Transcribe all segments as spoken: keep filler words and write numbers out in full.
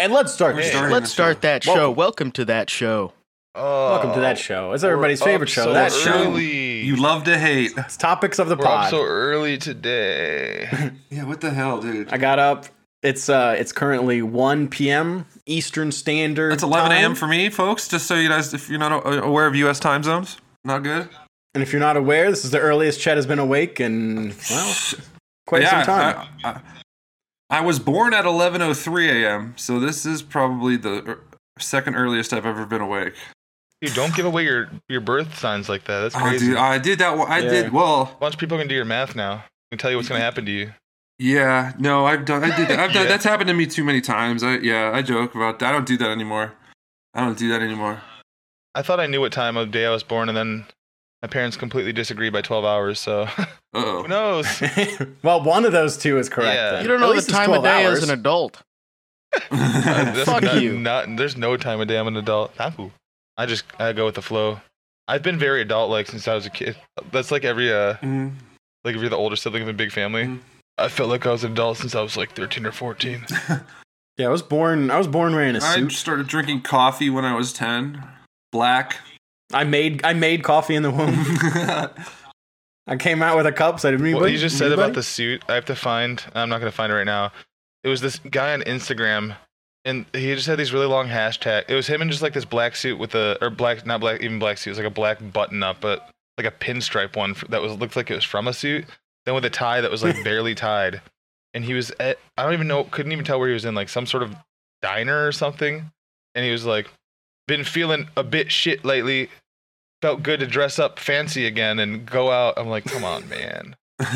And let's start. Hey, the Let's start show. that show. Welcome. Welcome to that show. Oh, Welcome to that show. It's everybody's we're favorite up show. so that show. early. You love to hate. It's topics of the We're pod. up so early today. Yeah, what the hell, dude? I got up. It's uh, it's currently one p.m. Eastern Standard. That's eleven a.m. time. for me, folks. Just so you guys, if you're not a- aware of U S time zones, not good. And if you're not aware, this is the earliest Chet has been awake in well, quite yeah, some time. I, I, I was born at eleven oh three a.m., so this is probably the er- second earliest I've ever been awake. Dude, don't give away your, your birth signs like that. That's Oh, crazy. dude, I did that. I Yeah. did well. A bunch of people can do your math now. I can tell you what's going to happen to you. Yeah, no, I've done. I did that. I've done. Yeah. That's happened to me too many times. I yeah, I joke about that. I don't do that anymore. I don't do that anymore. I thought I knew what time of day I was born, and then my parents completely disagreed by twelve hours, so Uh who oh. knows? Well, one of those two is correct. Yeah. then. You don't At know the least it's time of twelve day hours. as an adult. That's Fuck not, you. Not, there's no time of day I'm an adult. Tapu. I just I go with the flow. I've been very adult-like since I was a kid. That's like every uh, Mm. like if you're the older sibling of a big family. Mhm. I felt like I was an adult since I was like thirteen or fourteen. Yeah, I was born. I was born wearing a I suit. started drinking coffee when I was ten. Black. I made I made coffee in the womb. I came out with a cup. So did anybody? What you just said anybody? about the suit, I have to find. I'm not gonna find it right now. It was this guy on Instagram, and he just had these really long hashtag. It was him in just like this black suit with a or black, not black, even black suit. It was like a black button up, but like a pinstripe one f- that was looked like it was from a suit. Then with a tie that was like barely tied, and he was at I don't even know, couldn't even tell where he was in, like some sort of diner or something. And he was like, been feeling a bit shit lately. Felt good to dress up fancy again and go out. I'm like, come on, man.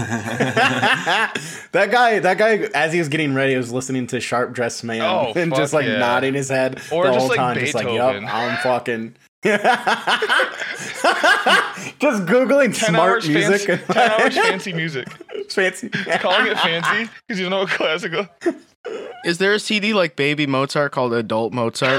that guy, that guy, as he was getting ready, was listening to Sharp Dressed Man Oh, and just fuck like yeah. nodding his head Or the just whole like time, just like, yup, Beethoven. I'm fucking. Just googling ten smart hours music. fancy, and ten hours fancy music. fancy. Calling it fancy because you know what classical. Is there a C D like Baby Mozart called Adult Mozart?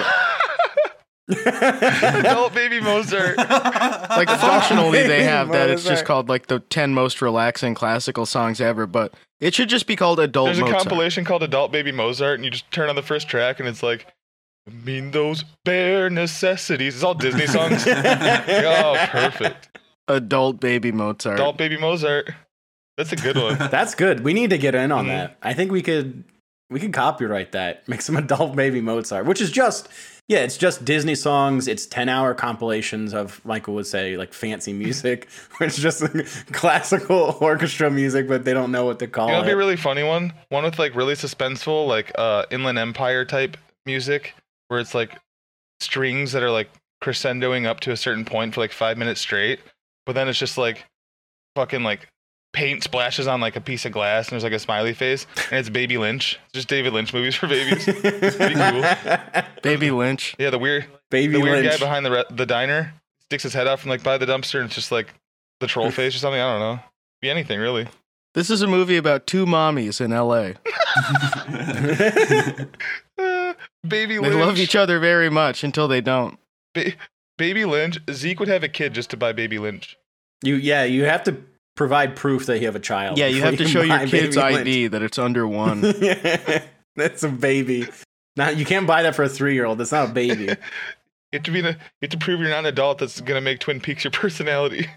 Adult baby Mozart. Like functionally they have that. It's just Mozart. called like the ten most relaxing classical songs ever, but it should just be called Adult There's a Mozart. compilation called Adult Baby Mozart, and you just turn on the first track, and it's like, I mean those bare necessities. It's all Disney songs. Oh, perfect. Adult Baby Mozart. Adult Baby Mozart. That's a good one. That's good. We need to get in on Mhm. that. I think we could we could copyright that. Make some adult baby Mozart, which is just yeah, it's just Disney songs. It's ten hour compilations of, Michael would say, like fancy music, where it's just like classical orchestra music, but they don't know what to call You know, it. it'd be a really funny one. One with like really suspenseful, like uh, Inland Empire type music, where it's like strings that are like crescendoing up to a certain point for like five minutes straight, but then it's just like fucking like paint splashes on like a piece of glass, and there's like a smiley face, and it's Baby Lynch. It's just David Lynch movies for babies. Pretty cool. Baby Lynch. Yeah, the weird, Baby the weird Lynch. guy behind the re- the diner sticks his head out from like by the dumpster, and it's just like the troll face or something. I don't know. Be anything really. This is a movie about two mommies in L A. Uh, Baby They Lynch. love each other very much until they don't. Ba- Baby Lynch. Zeke would have a kid just to buy Baby Lynch. You yeah, you have to provide proof that you have a child. Yeah, you before have to can show your buy kid's Baby I D that it's under one. Lynch. That's a baby. Now you can't buy that for a three year old. That's not a baby. You have to be. The, you have to prove you're not an adult. That's gonna make Twin Peaks your personality.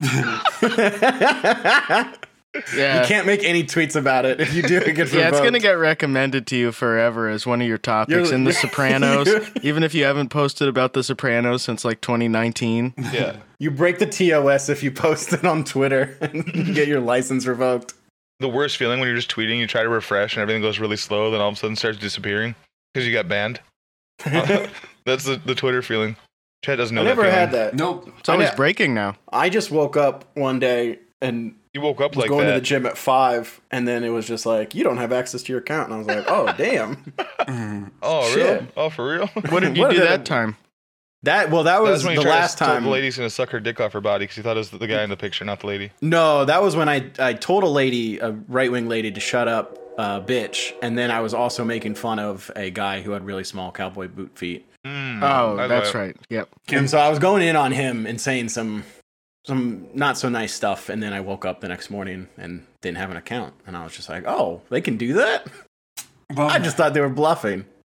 Yeah. You can't make any tweets about it. If you do, it gets Yeah, it's revoked. gonna get recommended to you forever as one of your topics You're- in The you're- Sopranos. Even if you haven't posted about The Sopranos since like twenty nineteen. Yeah. You break the T O S if you post it on Twitter and you get your license revoked. The worst feeling when you're just tweeting, you try to refresh and everything goes really slow, then all of a sudden starts disappearing because you got banned. That's the, the Twitter feeling. Chad doesn't know I that never feeling. had that. Nope. It's always I- breaking now. I just woke up one day and You woke up was like going to the that. gym at five, and then it was just like, you don't have access to your account. And I was like, oh, damn. Oh, Shit. real? Oh, for real? What did you What do did that it- time? That well, that was That's when the you tried last to tell time. the lady's gonna suck her dick off her body because he thought it was the guy in the picture, not the lady. No, that was when I I told a lady, a right wing lady, to shut up, uh, bitch. And then I was also making fun of a guy who had really small cowboy boot feet. Mm, Oh, I- that's I- right. Yep. And so I was going in on him and saying some some not so nice stuff. And then I woke up the next morning and didn't have an account. And I was just like, oh, they can do that? Well, I just thought they were bluffing.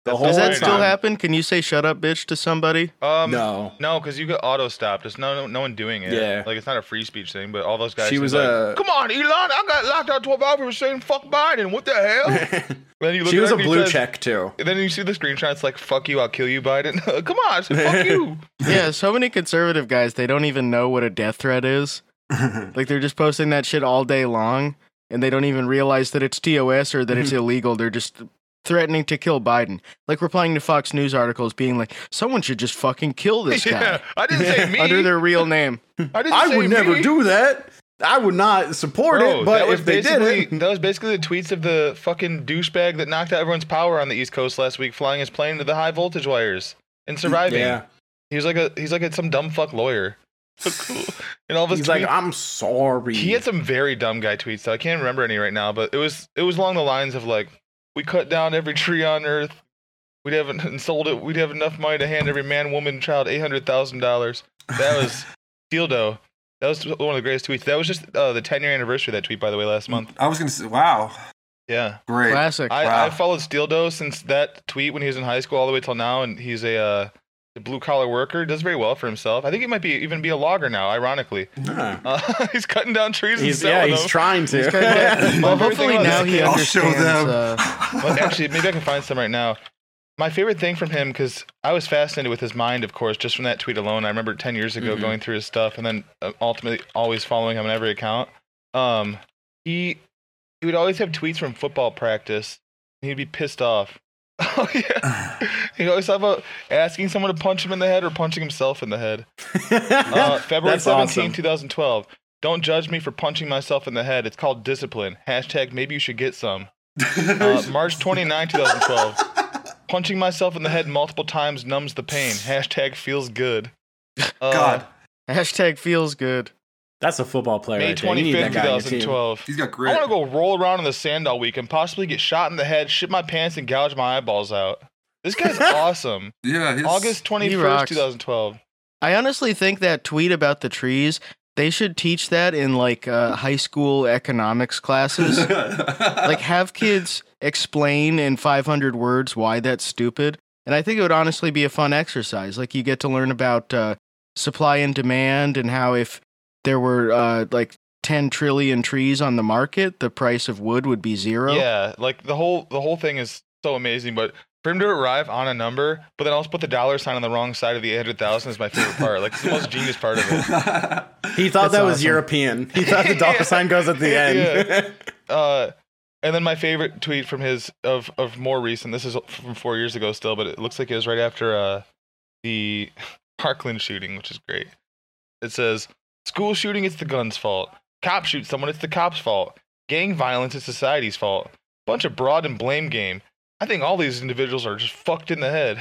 The That's whole Does that Right. still time. happen? Can you say "shut up, bitch" to somebody? Um, No. no, because you got auto stopped. There's no, no no one doing it. Yeah. like it's not a free speech thing. But all those guys. She who's was like, a- Come on, Elon! I got locked out twelve hours for saying "fuck Biden." What the hell? Then you look She at was it a and he blue says- check too. And then you see the screenshot. It's like "fuck you, I'll kill you, Biden." Come on, it's fuck you. Yeah, so many conservative guys, they don't even know what a death threat is. Like, they're just posting that shit all day long, and they don't even realize that it's T O S or that it's illegal. They're just threatening to kill Biden. Like, replying to Fox News articles being like, someone should just fucking kill this Yeah, guy. I didn't say me. Under their real name. I, didn't I say would never me. do that. I would not support Bro, it, but that was if they did basically it, that was basically the tweets of the fucking douchebag that knocked out everyone's power on the East Coast last week, flying his plane into the high voltage wires and surviving. yeah, He was like a he's like a, some dumb fuck lawyer. So cool. And all of his he's tweets, like, I'm sorry. he had some very dumb guy tweets. So I can't remember any right now, but it was it was along the lines of like, we cut down every tree on Earth. We'd have and sold it. We'd have enough money to hand every man, woman, child eight hundred thousand dollars. That was dildo. That was one of the greatest tweets. That was just uh, the ten year anniversary of that tweet, by the way, last month. I was gonna say, wow, Yeah. great. Classic. I, Wow. I followed Steeldo since that tweet when he was in high school all the way till now, and he's a, uh, a blue collar worker. Does very well for himself. I think he might be even be a logger now. Ironically, Huh. uh, he's cutting down trees and He's yeah, selling he's them. trying to. He's kinda- well, My favorite hopefully thing about now this he kid- I'll show understands. them. Uh, Well, actually, maybe I can find some right now. My favorite thing from him, because I was fascinated with his mind, of course, just from that tweet alone. I remember ten years ago Mhm. going through his stuff, and then uh, ultimately always following him on every account. Um, he he would always have tweets from football practice, and he'd be pissed off. Oh yeah, he'd always talk about asking someone to punch him in the head or punching himself in the head. Uh, February That's seventeenth, awesome. twenty twelve. Don't judge me for punching myself in the head. It's called discipline. Hashtag maybe you should get some. Uh, March twenty-ninth, twenty twelve. Punching myself in the head multiple times numbs the pain. Hashtag feels good. Uh, God, hashtag feels good. That's a football player. May right there. You need that twenty-fifth, guy on your team. twenty twelve. he's got I grit. want to go roll around in the sand all week and possibly get shot in the head, shit my pants, and gouge my eyeballs out. This guy's awesome. Yeah, his, August twenty-first, rocks. twenty twelve. I honestly think that tweet about the trees, they should teach that in like uh, high school economics classes. Like, have kids explain in five hundred words why that's stupid. And I think it would honestly be a fun exercise. Like, you get to learn about uh, supply and demand and how if there were uh, like ten trillion trees on the market, the price of wood would be zero. Yeah, like the whole the whole thing is so amazing, but for him to arrive on a number, but then also put the dollar sign on the wrong side of the eight hundred thousand is my favorite part. Like, it's the most genius part of it. He thought That's that was awesome. European. He thought the dollar Yeah. sign goes at the end. Uh, and then my favorite tweet from his of of more recent. This is from four years ago still, but it looks like it was right after uh the Parkland shooting, which is great. It says, "School shooting, it's the gun's fault. Cop shoot someone, it's the cop's fault. Gang violence is society's fault. Bunch of broad and blame game. I think all these individuals are just fucked in the head."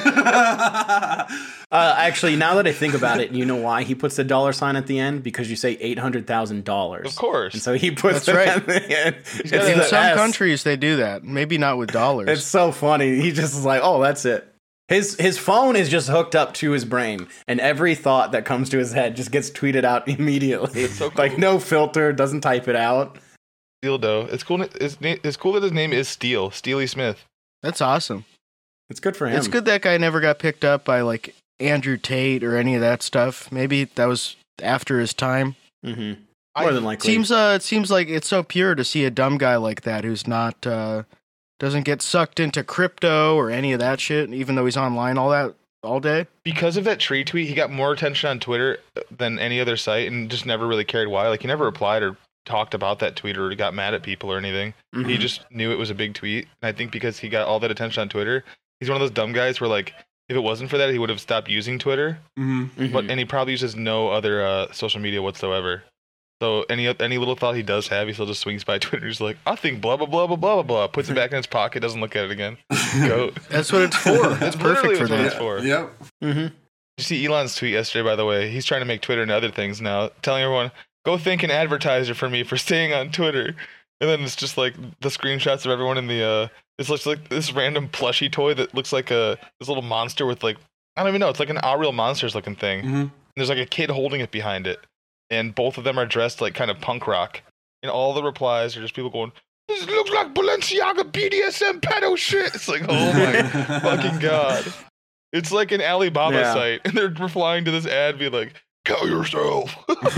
Uh, actually, now that I think about it, you know why he puts the dollar sign at the end? Because you say eight hundred thousand dollars. Of course. And so he puts That's it right. at the end. It's got In the some S. countries, they do that. Maybe not with dollars. It's so funny. He just is like, oh, that's it. His his phone is just hooked up to his brain, and every thought that comes to his head just gets tweeted out immediately. It's so Like, cool. no filter, doesn't type it out. Dildo. It's cool. It's, it's cool that his name is Steele. Steely Smith. That's awesome. It's good for him. It's good that guy never got picked up by like Andrew Tate or any of that stuff. Maybe that was after his time. Mm-hmm. I- More than likely. Seems uh, it seems like it's so pure to see a dumb guy like that who's not uh, doesn't get sucked into crypto or any of that shit, even though he's online all that all day. Because of that tree tweet, he got more attention on Twitter than any other site, and just never really cared why. Like, he never replied or talked about that tweet or got mad at people or anything. Mhm. He just knew it was a big tweet. And I think because he got all that attention on Twitter, he's one of those dumb guys where, like, if it wasn't for that, he would have stopped using Twitter. Mhm. Mhm. But and he probably uses no other uh, social media whatsoever. So any any little thought he does have, he still just swings by Twitter. He's like, I think blah blah blah blah blah blah blah. Puts it back in his pocket, doesn't look at it again. Goat. That's what it's for. It's Literally perfect for what that. it's for. Yep. Mhm. Did you see Elon's tweet yesterday, by the way? He's trying to make Twitter into other things now, telling everyone, go thank an advertiser for me for staying on Twitter. And then it's just like the screenshots of everyone in the, uh, it's looks like this random plushie toy that looks like a, this little monster with like, I don't even know, it's like an All Real Monsters looking thing. Mhm. And there's like a kid holding it behind it. And both of them are dressed like kind of punk rock. And all the replies are just people going, This looks like Balenciaga B D S M pedo shit. It's like, oh my fucking god. It's like an Alibaba Yeah. site, and they're replying to this ad, being like, "Kill yourself."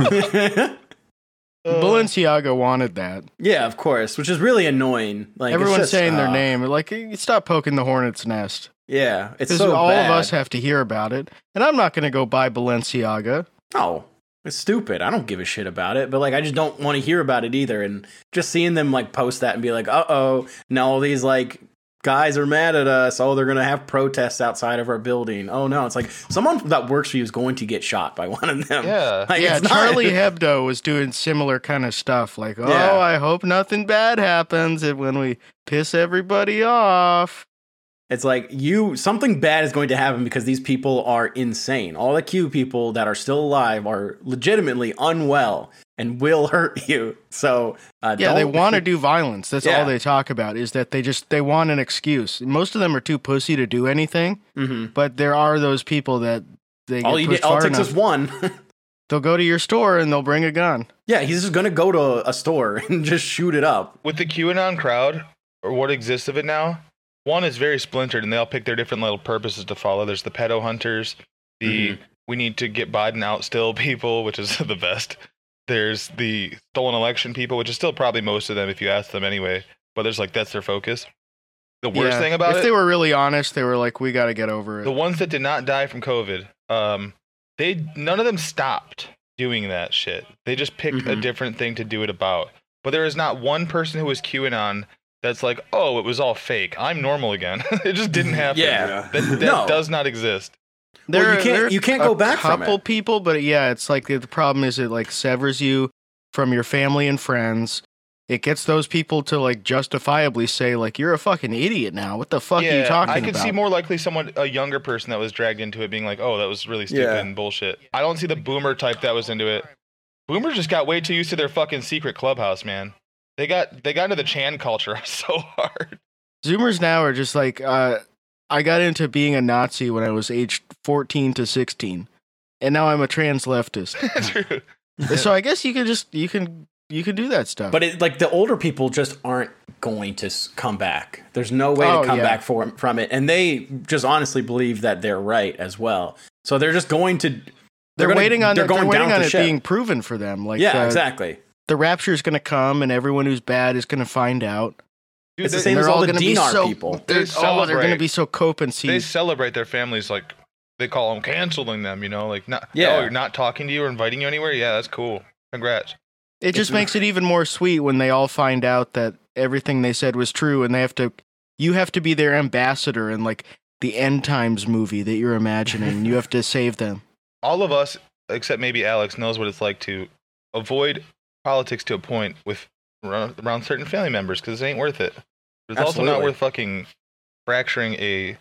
Uh, Balenciaga wanted that. Yeah, of course, which is really annoying. Like it's Everyone's just, saying their uh, name. Like, you stop poking the hornet's nest. Yeah, it's Because so all bad. of us have to hear about it. And I'm not going to go buy Balenciaga. No, it's stupid. I don't give a shit about it, but like I just don't want to hear about it either. And just seeing them like post that and be like, "Uh oh, now all these like guys are mad at us. Oh, they're gonna have protests outside of our building. Oh no, it's like someone that works for you is going to get shot by one of them. Yeah. Like, Yeah, it's not- Charlie Hebdo was doing similar kind of stuff. Like, oh, Yeah. I hope nothing bad happens when we piss everybody off. It's like you something bad is going to happen because these people are insane. All the Q people that are still alive are legitimately unwell and will hurt you. So uh, Yeah, they don't- want to do violence. That's Yeah. all they talk about, is that they just they want an excuse. Most of them are too pussy to do anything, Mhm. but there are those people that they All get you pushed get, all it far takes enough. is one. They'll go to your store and they'll bring a gun. Yeah, he's just gonna go to a store and just shoot it up. With the QAnon crowd, or what exists of it now, one is very splintered, and they all pick their different little purposes to follow. There's the pedo hunters, the Mhm. we need to get Biden out still people, which is the best. There's the stolen election people, which is still probably most of them if you ask them anyway. But there's like, that's their focus. The worst Yeah. thing about if it, they were really honest, they were like, we got to get over it. the ones that did not die from COVID, um, they none of them stopped doing that shit. They just picked a Mhm. different thing to do it about. But there is not one person who was QAnon that's like, oh, it was all fake. I'm normal again. It just didn't happen. Yeah. That, that No. does not exist. Well, you There- can't- there are you can't a go back from couple it. people, but yeah, it's like the, the problem is it like severs you from your family and friends. It gets those people to like justifiably say like, you're a fucking idiot now. What the fuck are you talking I could about? see more likely someone, a younger person that was dragged into it being like, oh, that was really stupid Yeah. and bullshit. I don't see the boomer type that was into it. Boomers just got way too used to their fucking secret clubhouse, man. They got they got into the Chan culture so hard. Zoomers now are just like, uh, I got into being a Nazi when I was aged fourteen to sixteen, and now I'm a trans leftist. True. So I guess you can just you can you can do that stuff. But it, like the older people just aren't going to s- come back. There's no way Oh, to come yeah. back for, from it, and they just honestly believe that they're right as well. So they're just going to. they're, gonna- waiting on They're it, going they're waiting down on the it ship. being proven for them. Like Yeah, uh, exactly. the rapture is going to come, and everyone who's bad is going to find out. Dude, It's the they, same And as they're all all the going to be D N R so people. They're, They oh, they're going to celebrate. be so cope and they see. celebrate their families like they call them canceling them, you know, like not Yeah. oh, you're not talking to you or inviting you anywhere. Yeah, that's cool. Congrats. It just makes it even more sweet when they all find out that everything they said was true, and they have to. You have to be their ambassador in like the end times movie that you're imagining. And you have to save them. All of us, except maybe Alex, knows what it's like to avoid politics to a point with around, around certain family members because it ain't worth it. But it's also not Absolutely. worth fucking fracturing a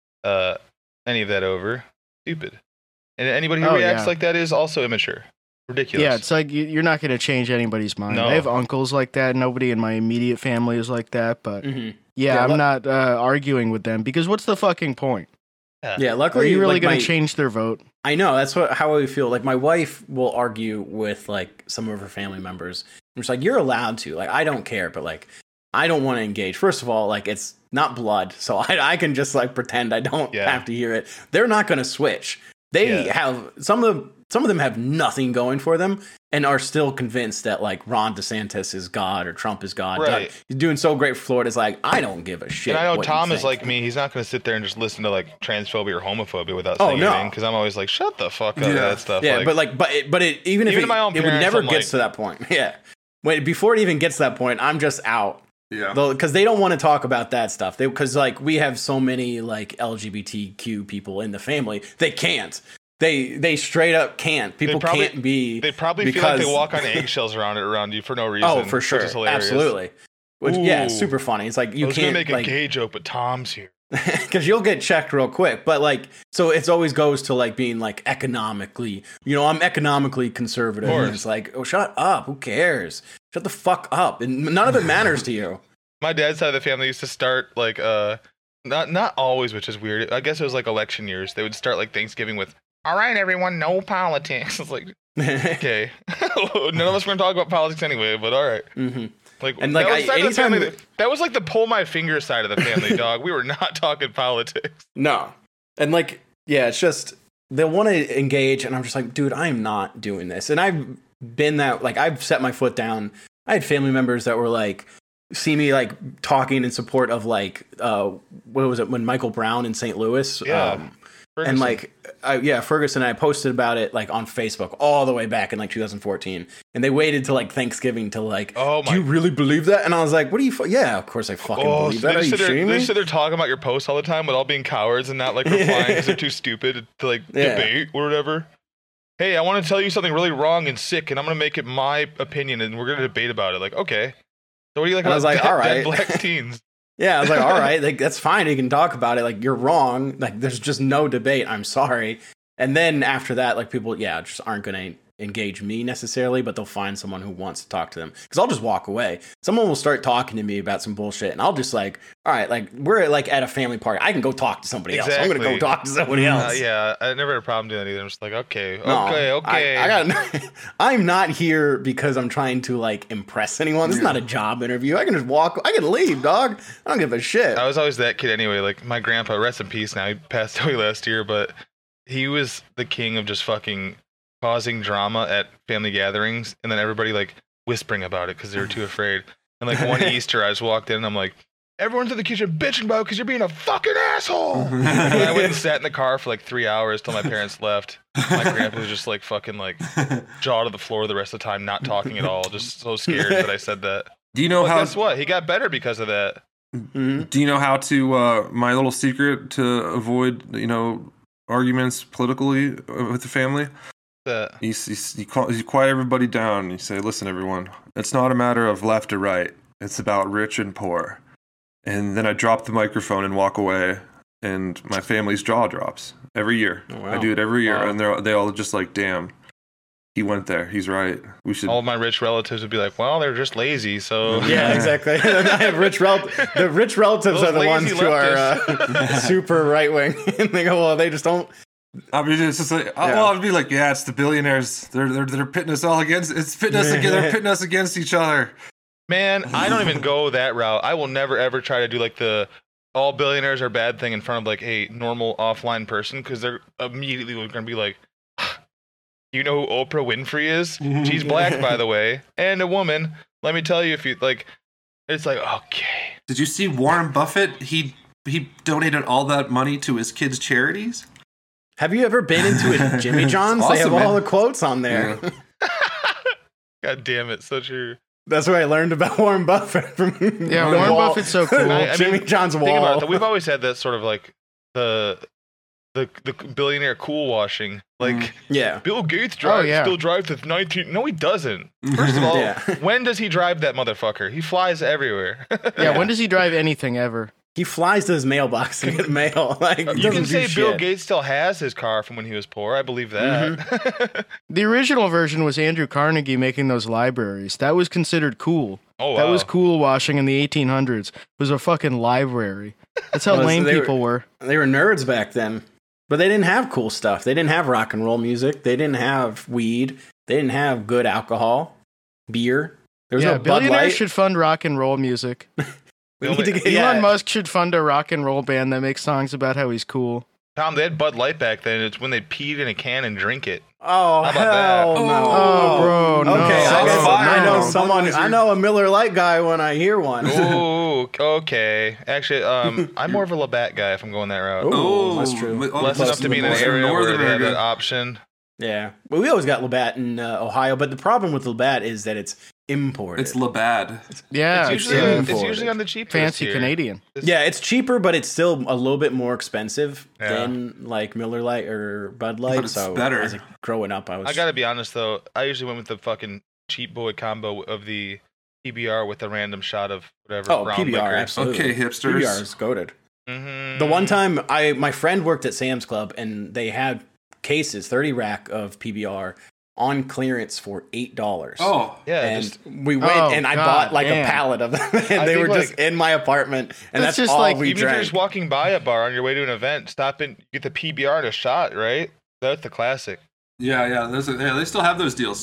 uh any of that over. Stupid. And anybody who Oh, reacts yeah. like that is also immature. Ridiculous. Yeah, it's like you- you're not going to change anybody's mind. No. I have uncles like that. Nobody in my immediate family is like that. But Mhm. yeah, Yeah, I'm let- not uh, arguing with them because what's the fucking point? Yeah, Are luckily, you really like, going my- to change their vote? I know that's what how I feel. Like my wife will argue with like some of her family members. I'm just like, you're allowed to. Like I don't care, but like I don't want to engage. First of all, like it's not blood, so I, I can just like pretend I don't Yeah. have to hear it. They're not going to switch. They Yeah. have some of them. Some of them have nothing going for them and are still convinced that like Ron DeSantis is God or Trump is God. Right. He's doing so great for Florida. It's like I don't give a shit. And I know what you Tom is think. like me. He's not going to sit there and just listen to like transphobia or homophobia without Oh, saying no. anything. Because I'm always like, shut the fuck up, Yeah. that stuff. Yeah, like, but like, but it, but it even if Even it, my own it would parents, never I'm gets like- to that point. Yeah, wait, before it even gets to that point, I'm just out. Yeah. Because they don't want to talk about that stuff. They because like we have so many like L G B T Q people in the family, they can't. They they straight up can't. People probably- can't be. they probably feel because, like they walk on eggshells around it around you for no reason. Oh, for which sure, is hilarious. absolutely. Which yeah, Ooh. super funny. It's like you I was can't gonna make like a gay joke, but Tom's here. because you'll get checked real quick. But like, so it's always goes to like being like economically, you know, I'm economically conservative. Of course. And it's like, oh, shut up. Who cares? Shut the fuck up. And none of it matters to you. My dad's side of the family used to start like uh, not not always, which is weird. I guess it was like election years. They would start like Thanksgiving with, "All right, everyone, no politics." It's like, okay, none of us are gonna talk about politics anyway. But all right. hmm Like, And, like, that, was I- side of the anytime- family that, that was like the pull my finger side of the family, dog. We were not talking politics. No. And like, yeah, it's just they'll want to engage, and I'm just like, dude, I am not doing this. And I've been that, like, I've set my foot down. I had family members that were like, see me like talking in support of like, uh, what was it when Michael Brown in Saint Louis? Yeah. Um, Ferguson. and like, I, yeah, Ferguson. I posted about it like on Facebook all the way back in like two thousand fourteen, and they waited till like Thanksgiving to like, Oh do you my- really believe that? And I was like, what do you? Fu- yeah, of course I fucking Oh, believe so that. they Are just you sit there, shitting they me? just sit there talking about your posts all the time with all being cowards and not like replying because they're too stupid to like Yeah. debate or whatever. Hey, I want to tell you something really wrong and sick, and I'm gonna make it my opinion, and we're gonna debate about it. Like, okay. So what do you like And I about was like, dead, all dead right. black teens? Yeah, I was like, all right, like that's fine. You can talk about it. Like you're wrong. Like there's just no debate. I'm sorry. And then after that, like people, yeah, just aren't going to engage me necessarily, but they'll find someone who wants to talk to them. Because I'll just walk away. Someone will start talking to me about some bullshit, and I'll just like, all right, like we're like at a family party. I can go talk to somebody else. I'm going to go Exactly. talk to somebody else. Uh, yeah, I never had a problem doing that either. I'm just like, okay, No, okay, okay. I, I got. I'm not here because I'm trying to like impress anyone. This is not a job interview. I can just walk. I can leave, dog. I don't give a shit. I was always that kid anyway. Like my grandpa, rest in peace now. He passed away last year, but he was the king of just fucking causing drama at family gatherings, and then everybody like whispering about it because they were too afraid. And like one Easter, I just walked in and I'm like, everyone's in the kitchen bitching about because you're being a fucking asshole. And I went and sat in the car for like three hours till my parents left. My grandpa was just like fucking like jaw to the floor the rest of the time, not talking at all, just so scared that I said that. Do you know But how? guess what? He got better because of that. Mhm. Do you know how to? Uh, my little secret to avoid, you know, arguments politically with the family. That You, you, you, call, you quiet everybody down. And you say, "Listen, everyone. It's not a matter of left or right. It's about rich and poor." And then I drop the microphone and walk away, and my family's jaw drops every year. Oh, wow. I do it every year, Wow. and they're they all just like, "Damn, he went there. He's right. We should." all of my rich relatives would be like, well, they're just lazy, so Yeah, exactly. I have rich rel- the rich relatives Those are the ones lazy who are uh, super right wing, and they go, well, they just don't. I mean, it's just like, Yeah. well, I'd be like, yeah, it's the billionaires. They're they're they're pitting us all against. It's pitting us against. They're pitting us against each other. man, I don't even go that route. I will never ever try to do like the all billionaires are bad thing in front of like a normal offline person because they're immediately going to be like, you know who Oprah Winfrey is? She's black, by the way, and a woman. Let me tell you, if you like, it's like, okay. Did you see Warren Buffett? He he donated all that money to his kids' charities. Have you ever been into a Jimmy John's? Awesome, they have all man. the quotes on there. Yeah. God damn it, so true. That's where I learned about Warren Buffett from. Yeah, the Warren wall. Buffett's so cool. I- I Jimmy mean, John's Think about wall. that. We've always had that sort of like the the the billionaire cool washing. Like Mm. yeah. Bill Gates drives yeah. still drives with nineteen. No, he doesn't. First of all, Yeah. when does he drive that motherfucker? He flies everywhere. Yeah, when does he drive anything ever? He flies to his mailbox to get mail. Like he you doesn't can do say Bill shit. Gates still has his car from when he was poor. I believe that. Mm-hmm. The original version was Andrew Carnegie making those libraries. That was considered cool. oh wow. That was cool washing in the eighteen hundreds. It was a fucking library. That's how Well, so lame they were- people were. They were nerds back then, but they didn't have cool stuff. They didn't have rock and roll music. They didn't have weed. They didn't have good alcohol, beer. There was Yeah, no Bud billionaires Light. should fund rock and roll music. We The need to only- get, yeah. Elon Musk should fund a rock and roll band that makes songs about how he's cool. Tom, they had Bud Light back then. It's when they peed in a can and drink it. Oh How about hell that? no! Oh, bro, no. Okay, I, Shots guess fired I know on someone. Budweiser. I know a Miller Lite guy when I hear one. Ooh, okay. Actually, um, I'm more of a Labatt guy if I'm going that route. Ooh. Oh, that's true. but- oh, Less close enough to to the be in an border. area Northern where they have America. that option. Yeah, well, we always got Labatt in uh, Ohio, but the problem with Labatt is that it's imported. It's Labatt. Yeah, It's it's, usually, uh, it's imported. usually on the cheap fancy here. Canadian. It's- yeah, it's cheaper, but it's still a little bit more expensive Yeah. than like Miller Lite or Bud Light. But it's so better. as a, growing up, I was. I gotta be honest though, I usually went with the fucking cheap boy combo of the P B R with a random shot of whatever oh brown P B R, liquor. absolutely. Okay, hipsters. P B R is goated. Mhm. The one time I my friend worked at Sam's Club and they had cases, thirty rack of P B R on clearance for eight dollars. Oh, yeah, and just we went Oh, and I God bought like damn. a pallet of them, and I they think, were just like- in my apartment, and That's that's, just all like- we even if you're drank. just walking by a bar on your way to an event, stop and get the P B R and a shot, right? That's the classic. yeah, yeah. Those are, yeah, they still have those deals.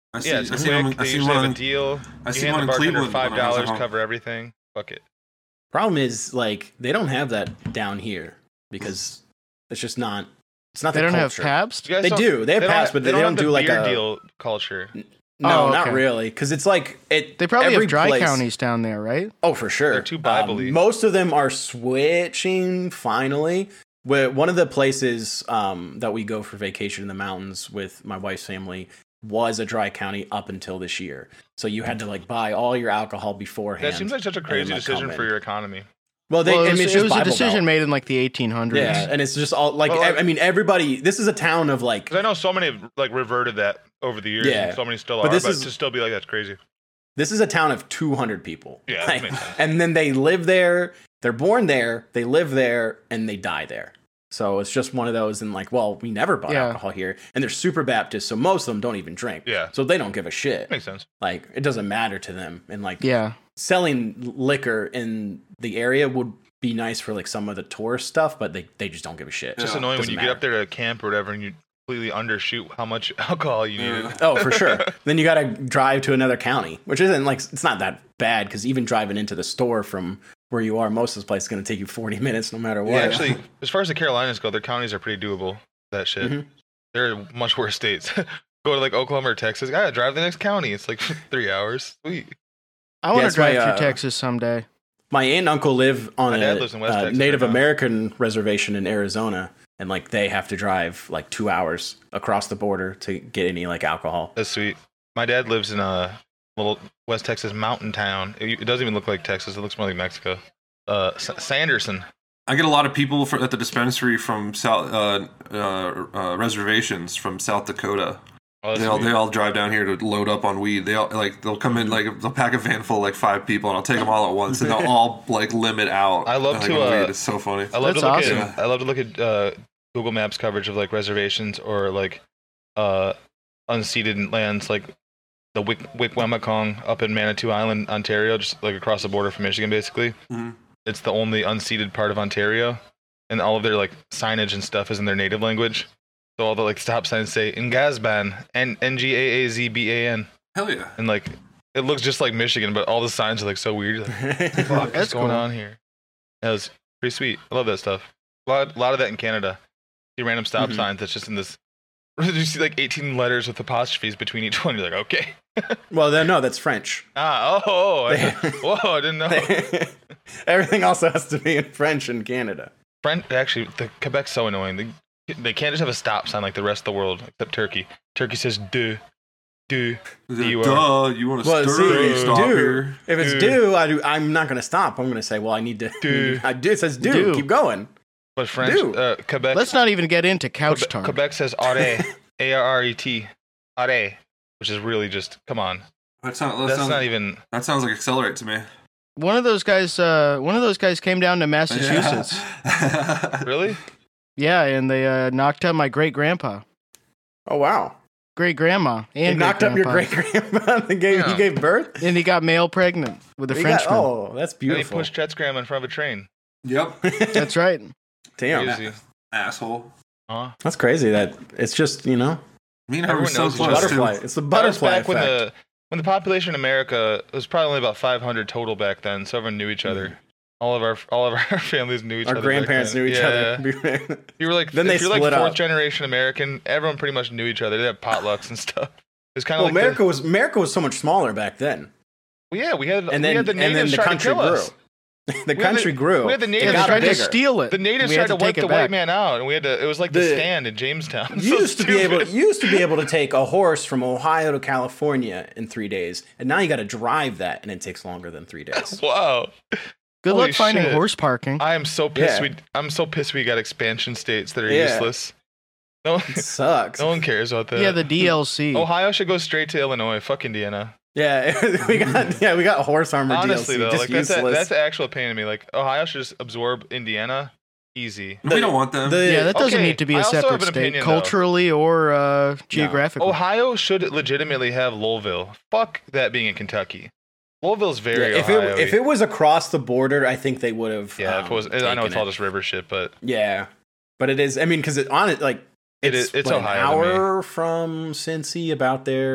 I see, Yeah, I it's seen quick. one, I They seen usually one have a in- deal. I You seen hand one the in bartender Cleveland five when I was at dollars, home. cover everything. Fuck it. Problem is, like, they don't have that down here because it's just not. It's not They the don't have culture. Pabst. You guys They don't- do. They have don't Pabst, but they, don't, don't have do the like beer a deal culture. No, Oh, not okay. really, because it's like it. They probably every have dry place- counties down there, right? Oh, for sure. They're too Bible-y. Um, most of them are switching finally. Where one of the places um, that we go for vacation in the mountains with my wife's family was a dry county up until this year. So you had to like buy all your alcohol beforehand. That seems like such a and crazy then, like, decision come for in. your economy. Well, they, well, it I was, mean, it's it just was a Bible decision Belt. made in like the eighteen hundreds. Yeah, and it's just all like Well, I, I mean, everybody. This is a town of like. Because I know so many have like reverted that over the years. Yeah. And so many still But are. this But is- to still be like that's crazy. This is a town of two hundred people. Yeah, that Like, makes sense. and then they live there. They're born there. They live there, and they die there. So it's just one of those. And like, well, we never bought Yeah. alcohol here, and they're super Baptist, so most of them don't even drink. Yeah. So they don't give a shit. Makes sense. Like it doesn't matter to them. And like Yeah. selling liquor in the area would be nice for like some of the tourist stuff, but they, they just don't give a shit. It's just Yeah. annoying when Doesn't you matter. get up there to camp or whatever and you completely undershoot how much alcohol you needed. Yeah. Oh, for sure. Then you got to drive to another county, which isn't like it's not that bad because even driving into the store from where you are, most of this place is going to take you forty minutes no matter what. Yeah, actually, as far as the Carolinas go, their counties are pretty doable. That shit. Mhm. They're much worse states. Go to like Oklahoma or Texas. I gotta drive to the next county. It's like three hours. Sweet. I want Yeah, to that's why, drive uh, through Texas someday. My aunt and uncle live on My a dad lives in West uh, Texas Native right now. American reservation in Arizona, and like they have to drive like two hours across the border to get any like alcohol. That's sweet. My dad lives in a little West Texas mountain town. It, it doesn't even look like Texas. It looks more like Mexico. Uh, S- Sanderson. I get a lot of people for, at the dispensary from South uh, uh, uh, reservations from South Dakota. Oh, that's They all sweet. they all drive down here to load up on weed. They all like they'll come in like they'll pack a van full of like five people and I'll take them all at once and they'll all like limit out. I love like, to, on uh, weed. It's so funny. I love That's to look awesome. at I love to look at uh, Google Maps coverage of like reservations or like uh, unceded lands like the Wick Wickwemacong up in Manitou Island, Ontario, just like across the border from Michigan, basically. Mhm. It's the only unceded part of Ontario, and all of their like signage and stuff is in their native language. So all the like stop signs say Ngazban, N N G A A Z B A N, Hell yeah. and like it looks just like Michigan, but all the signs are like so weird. You're like, fuck, what's That's going cool. on here? That was pretty sweet. I love that stuff. A lot, a lot of that in Canada. See random stop Mhm. signs that's just in this. You see like eighteen letters with apostrophes between each one. You're like, okay. Well, then, no, that's French. Ah, oh, oh, I, whoa, I didn't know. Everything also has to be in French in Canada. French, actually, the Quebec's so annoying. They, they can't just have a stop sign like the rest of the world, except Turkey. Turkey says "de," "de." You Duh, you want to Well, stir see, stop do here. if it's Dude. do, I do. I'm not going to stop. I'm going to say, well, I need to. Do. I do. It says do. Do. Keep going. But French, Do. uh, Quebec, Let's not even get into couch Quebec, talk. Quebec says "arrêt," A R R E T, "arrêt," which is really just come on. That, sound, that, That's sounds, not even. that sounds like accelerate to me. One of those guys. Uh, one of those guys came down to Massachusetts. Yeah. Really? Yeah, and they uh, knocked up my great grandpa, Oh wow! great grandma, He and knocked up your great-grandpa. great grandpa. He gave. Yeah. He gave birth. And he got male pregnant with a He got- Frenchman. oh, that's And he beautiful. pushed Chet's grandma in front of a train. Yep. That's right. Damn, Crazy. Asshole. Huh? that's crazy. That it's just you know Me and her were Everyone so knows each close. other. too. butterfly. It's the That was butterfly back when effect. the when the population in America was probably only about five hundred total back then, so everyone knew each other. All of our all of our families knew each Our other. back grandparents then. knew each Yeah. other. You were like Then they if you're like split fourth up. generation American, everyone pretty much knew each other. They had potlucks and stuff. It's kind of Well, like America the, was America was so much smaller back then, well, yeah, we had and we then had the and then natives the try to country kill grew. us. The had country the- grew. we had the It natives Yeah, they got tried bigger. to steal it. The natives We tried had to, to wipe take the it white back. man out, and we had to. It was like the, The- stand in Jamestown. You So used to be able. stupid. You used to be able to take a horse from Ohio to California in three days, and now you got to drive that, and it takes longer than three days. Wow. Good Holy luck finding shit. horse parking. I am so pissed. Yeah. We I'm so pissed we got expansion states that are Yeah. useless. No, one- It sucks. no one cares about that. Yeah, the D L C. Ohio should go straight to Illinois. Fuck Indiana. Yeah, we got. Yeah, we got horse armor Honestly, D L C. though, Just like that's a, useless. that's the actual pain to me. Like Ohio should just absorb Indiana, easy. We don't want them. the- yeah, that doesn't Okay, need to be I a also have separate an state, opinion, though. culturally or uh, geographically. Ohio should legitimately have Louisville. Fuck that being in Kentucky. Louisville's Yeah, very if Ohio-y. it if it was across the border, I think they would have. yeah, um, if it was, I know taken it's all it. just river shit, but Yeah, but it is. I mean, because it on it like It it's, is- it's what, Ohio to an hour from Cincy, about there,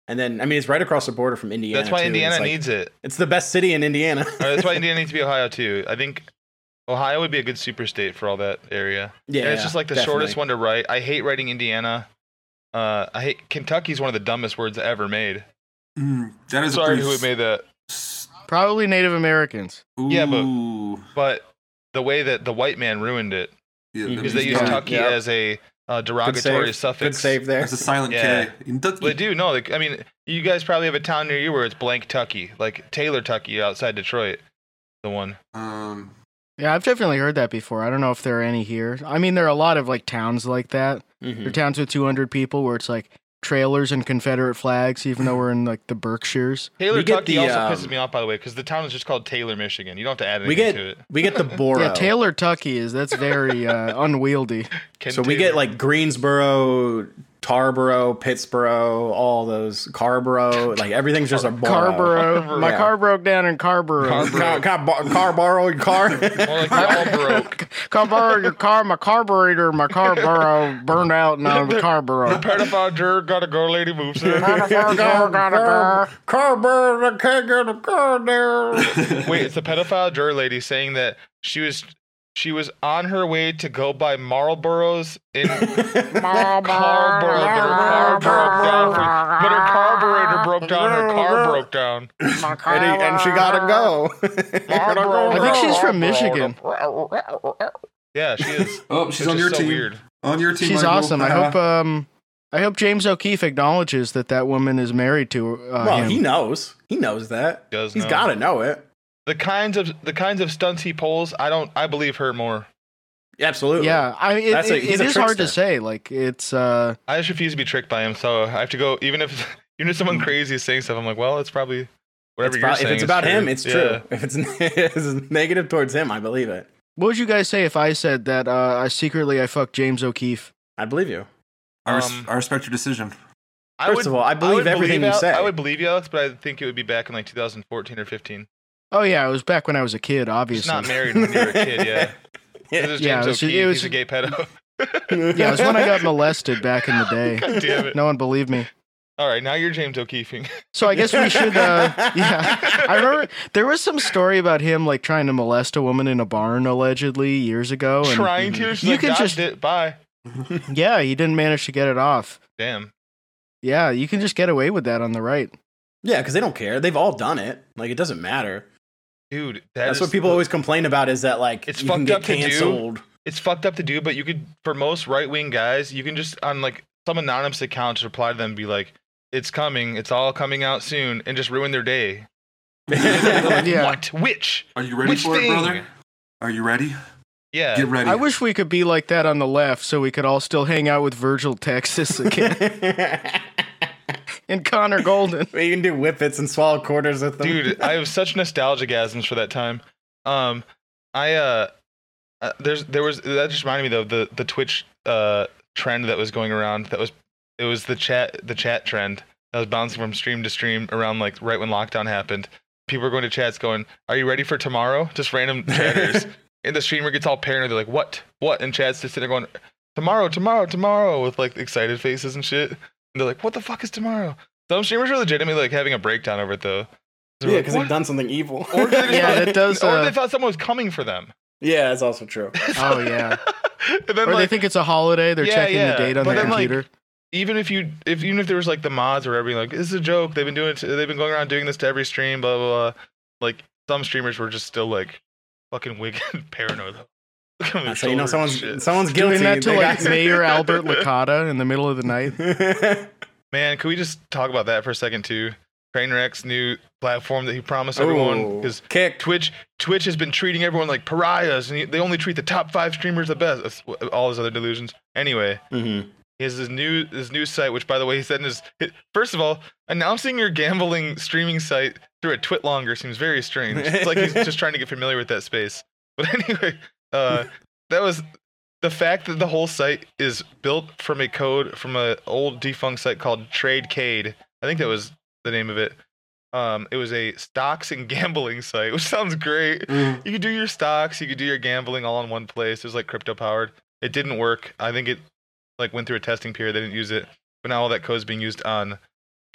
And then, I mean, it's right across the border from Indiana. That's why too. Indiana It's like- needs it. It's the best city in Indiana. Or that's why Indiana needs to be Ohio too. I think Ohio would be a good super state for all that area. Yeah, And it's just like the definitely. shortest one to write. I hate writing Indiana. Uh, I hate Kentucky's one of the dumbest words ever made. Mm, that is Sorry, a who pretty made that? Probably Native Americans. Yeah, but- Ooh. But the way that the white man ruined it Yeah, Mhm. that is means they use Yeah. Tucky Yeah. as a uh, Good derogatory save. suffix. Good save there. It's a silent Yeah. K. In Kentucky. They do no. Like I mean, you guys probably have a town near you where it's blank Tucky, like Taylor Tucky outside Detroit. The one. Um, Yeah, I've definitely heard that before. I don't know if there are any here. I mean, there are a lot of like towns like that. There Mhm. are towns with two hundred people where it's like trailers and Confederate flags, even though we're in like the Berkshires. Taylor We get Tucky the, also um, pisses me off, by the way, because the town is just called Taylor, Michigan. You don't have to add We anything get to it. we get the borough. Yeah, Taylor Tucky is that's very uh, unwieldy. Ken So we Taylor. get like Greensboro, Tarboro, Pittsboro, all those Carborough, like everything's just a borough. Carborough. My Yeah. car broke down in Carborough. Car, car, bar- car borrow your car. More like we all broke. Come borrow your car. My carburetor, my Carborough burned out, and I'm the Carborough. Pedophile jerk got a girl lady moves in. car, car burn, I can't get a car there. Wait, it's the pedophile juror lady saying that she was she was on her way to go buy Marlboros in Marlboro, but her car broke down. For, but her carburetor broke down. Her car broke down. and, he, and she gotta go. I think she's from Michigan. Yeah, she is. oh, she's Which on is your so team. weird. On your team. She's Michael. awesome. I hope um I hope James O'Keefe acknowledges that that woman is married to uh, Well, him. he knows. He knows that. Does He's know. got to know it. The kinds of the kinds of stunts he pulls, I don't. I believe her more. Absolutely. Yeah, I mean, it, That's a- it, he's it a is hard to trickster. say. Like it's uh I just refuse to be tricked by him, so I have to go. Even if even if someone crazy is saying stuff, I'm like, well, it's probably whatever It's you're pro- saying. if it's is about true. him, it's Yeah. true. If it's, if it's negative towards him, I believe it. what would you guys say if I said that uh I secretly I fucked James O'Keefe? I believe you. I, res- Um, I respect your decision. I First would- of all, I believe would everything you Al- say. I would believe you, Alex, but I think it would be back in like two thousand fourteen or fifteen. Oh yeah, it was back when I was a kid, Just obviously. not married when you were a kid, yeah. This is Yeah, James it was- O'Keefe. it was- He's a gay pedo. Yeah, it was when I got molested back in the day. God damn it. No one believed me. All right, now you're James O'Keefe. So I guess we should. Uh, yeah, I remember there was some story about him like trying to molest a woman in a barn allegedly years ago. And Trying to? She's You like, can dodged just- it. Bye. yeah, he didn't manage to get it off. Damn. Yeah, you can just get away with that on the right. Yeah, because they don't care. They've all done it. Like, it doesn't matter. Dude, that That's is- what people always complain about is that, like, It's you can fucked get up to do. canceled. It's fucked up to do, but you could, for most right wing guys, you can just on like some anonymous account just reply to them and be like, "It's coming, it's all coming out soon," and just ruin their day. They're like, Yeah. What? Which? Are you ready Which for thing? it, brother? Are you ready? Yeah. Get ready. I wish we could be like that on the left, so we could all still hang out with Virgil Texas again and Connor Golden. You can do whippets and swallow quarters with them. Dude, I have such nostalgia-gasms for that time. Um, I uh, uh, there's there was that just reminded me though of the the Twitch uh trend that was going around. That was it was the chat the chat trend that was bouncing from stream to stream around like right when lockdown happened. People were going to chats going, "Are you ready for tomorrow?" Just random chatters. And the streamer gets all paranoid. They're like, "What? What?" And chat's just sitting there going, "Tomorrow, tomorrow, tomorrow," with like excited faces and shit. And they're like, "What the fuck is tomorrow?" Some streamers are legitimately like having a breakdown over it though. They're yeah, like, because "What?" they've done something evil. Or they just Yeah, thought- that does, Or uh, they thought someone was coming for them. Yeah, that's also true. Oh yeah. And then Or they like, think it's a holiday. They're Yeah, checking yeah. the date on But their then, like, computer. even if you, if even if there was like the mods or everything, like this is a joke. They've been doing it. To, they've been going around doing this to every stream. Blah blah blah. Like some streamers were just still like fucking wicked paranoid. So you know someone's Shit. someone's guilty. Doing that to They like got- Mayor Albert Licata in the middle of the night. Man, can we just talk about that for a second too? Trainwreck's new platform that he promised everyone Ooh, because kick. Twitch Twitch has been treating everyone like pariahs, and he, they only treat the top five streamers the best. That's what- all his other delusions. Anyway, Mm-hmm. he has this new this new site, which by the way he said in his first of all, announcing your gambling streaming site through a Twitlonger seems very strange. It's like he's just trying to get familiar with that space. But anyway, uh, that was the fact that the whole site is built from a code from an old defunct site called Tradecade. I think that was the name of it. Um, it was a stocks and gambling site, which sounds great. Mm. You could do your stocks, you could do your gambling all in one place. It was like crypto powered. It didn't work. I think it like went through a testing period. They didn't use it, but now all that code is being used on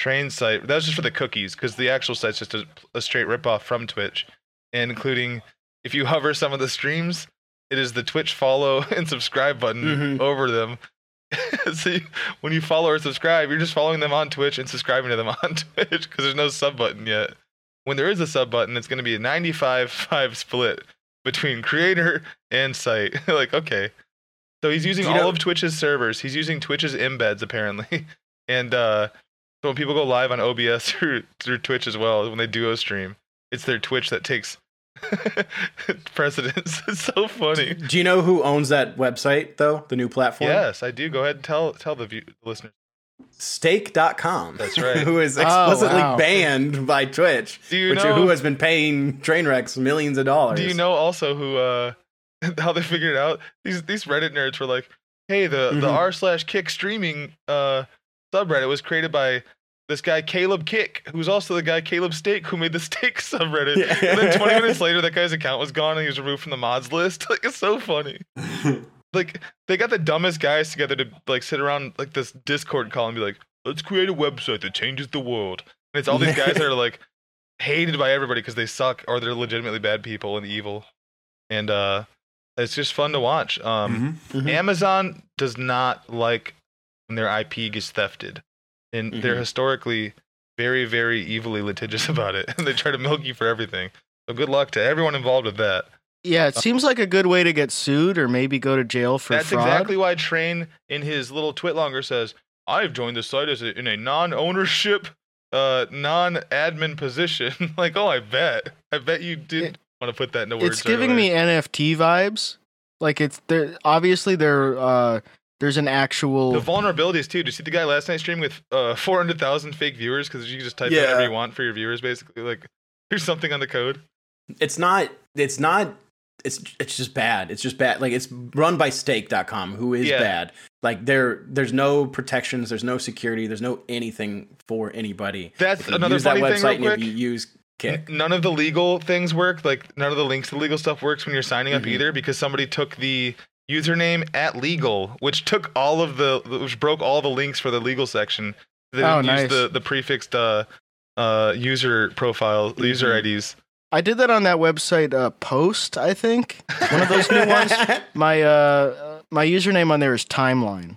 Train's site. That was just for the cookies, because the actual site's just a, a straight ripoff from Twitch, and including if you hover some of the streams, it is the Twitch follow and subscribe button Mhm. over them. So you, when you follow or subscribe, you're just following them on Twitch and subscribing to them on Twitch because there's no sub button yet. When there is a sub button, it's going to be a ninety-five five split between creator and site. Like, okay. So he's using Do you all know- of Twitch's servers. He's using Twitch's embeds, apparently. And uh, so when people go live on O B S through, through Twitch as well, when they duo stream, it's their Twitch that takes precedence. It's so funny. Do you know who owns that website, though? The new platform? Yes, I do. Go ahead and tell tell the view, listeners. Stake dot com. That's right. Who is Oh, explicitly wow. banned by Twitch. Do you which, know- who has been paying Trainwrecks millions of dollars. Do you know also who uh how they figured it out? These these Reddit nerds were like, hey, the the Mhm. r slash kick streaming uh subreddit was created by this guy Caleb Kick, who's also the guy Caleb Steak who made the Steak subreddit. Yeah. And then twenty minutes later, that guy's account was gone and he was removed from the mods list. Like, it's so funny. Like, they got the dumbest guys together to like sit around like this Discord call and be like, let's create a website that changes the world. And it's all these guys that are like hated by everybody because they suck or they're legitimately bad people and evil. And uh it's just fun to watch. Um Mhm. Mhm. Amazon does not like when their I P gets thefted. And they're Mhm. historically very, very evilly litigious about it. And they try to milk you for everything. So good luck to everyone involved with that. Yeah, it seems like a good way to get sued or maybe go to jail for That's fraud. exactly why Train in his little Twitlonger says, I've joined the site as a, in a non-ownership, uh, non-admin position. Like, oh, I bet. I bet you did It- want to put that into words. It's giving earlier. me N F T vibes. Like it's there. Obviously, there. Uh, there's an actual. The vulnerabilities, too. Did you see the guy last night streaming with uh, four hundred thousand fake viewers? Because you can just type in Yeah. whatever you want for your viewers, basically. Like, here's something on the code. It's not. It's not. It's it's just bad. It's just bad. Like it's run by Stake dot com, who is Yeah. bad. Like there, there's no protections. There's no security. There's no anything for anybody. That's If you another use that funny thing, website real and quick. if you use Kick. None of the legal things work. Like, none of the links to the legal stuff works when you're signing up Mhm. either, because somebody took the username at legal, which took all of the, which broke all the links for the legal section. They Oh, didn't use nice. the, the prefixed uh, uh, user profile, Mm-hmm. user I Ds. I did that on that website, uh, Post. I think one of those new ones. My uh, my username on there is Timeline.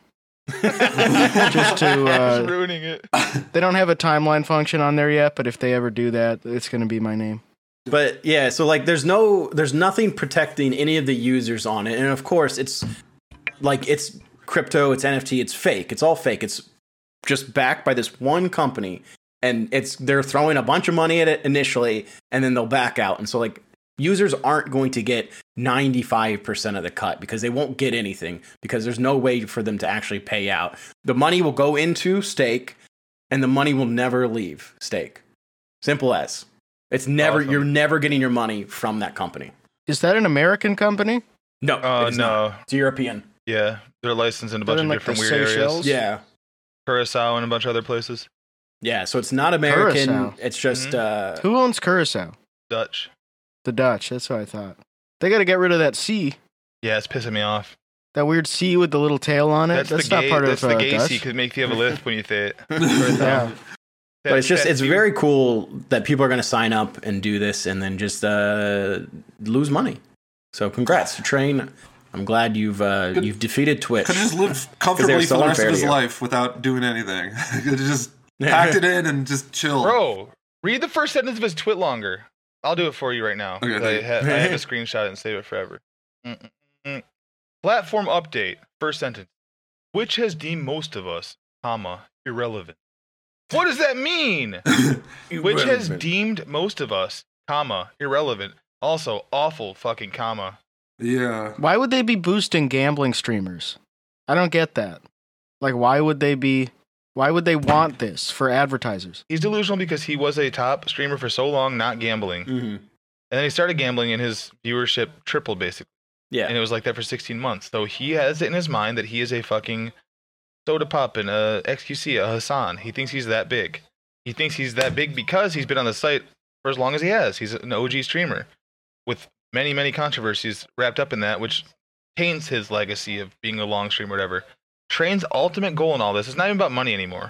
Just to. Just Uh, ruining it. they don't have a timeline function on there yet, but if they ever do that, it's going to be my name. But yeah, so like there's no there's nothing protecting any of the users on it. And of course it's like it's crypto, it's N F T, it's fake. It's all fake. It's just backed by this one company and it's they're throwing a bunch of money at it initially and then they'll back out. And so like users aren't going to get ninety-five percent of the cut because they won't get anything because there's no way for them to actually pay out. The money will go into Stake and the money will never leave Stake. Simple as. It's never Awesome. you're never getting your money from that company. Is that an American company? No, Oh, it is no. not. It's European. Yeah, they're licensed in a They're bunch in, of like, different the weird Seychelles? areas. Yeah. Curacao and a bunch of other places. Yeah, so it's not American. Curacao. It's just uh Who owns Curacao? Dutch. The Dutch. That's what I thought. They got to get rid of that C. Yeah, it's pissing me off. That weird C with the little tail on it. That's, That's, the not gay, part that's of the uh, gay Dutch. C, could make you have a lisp when you say it. Yeah. but it's just That- it's that- very cool that people are going to sign up and do this and then just uh lose money. So congrats to Train. I'm glad you've uh Could- you've defeated Twitch. Could just live comfortably so for the rest unfair of to his you. life without doing anything. Could just packed it in and just chill. Bro, read the first sentence of his twit longer. I'll do it for you right now. Okay, 'cause thank I, you. ha- I have to screenshot it and save it forever. Mm-mm-mm. Platform update. First sentence. Which has deemed most of us, comma, irrelevant. What does that mean? Which has deemed most of us, comma, irrelevant. Also, awful fucking comma. Yeah. Why would they be boosting gambling streamers? I don't get that. Like, why would they be? Why would they want this for advertisers? He's delusional because he was a top streamer for so long, not gambling. Mhm. And then he started gambling and his viewership tripled, basically. Yeah. And it was like that for sixteen months. So he has it in his mind that he is a fucking soda pop and a X Q C, a Hassan. He thinks he's that big. He thinks he's that big because he's been on the site for as long as he has. He's an O G streamer with many, many controversies wrapped up in that, which taints his legacy of being a long streamer or whatever. Train's ultimate goal in all this is not even about money anymore.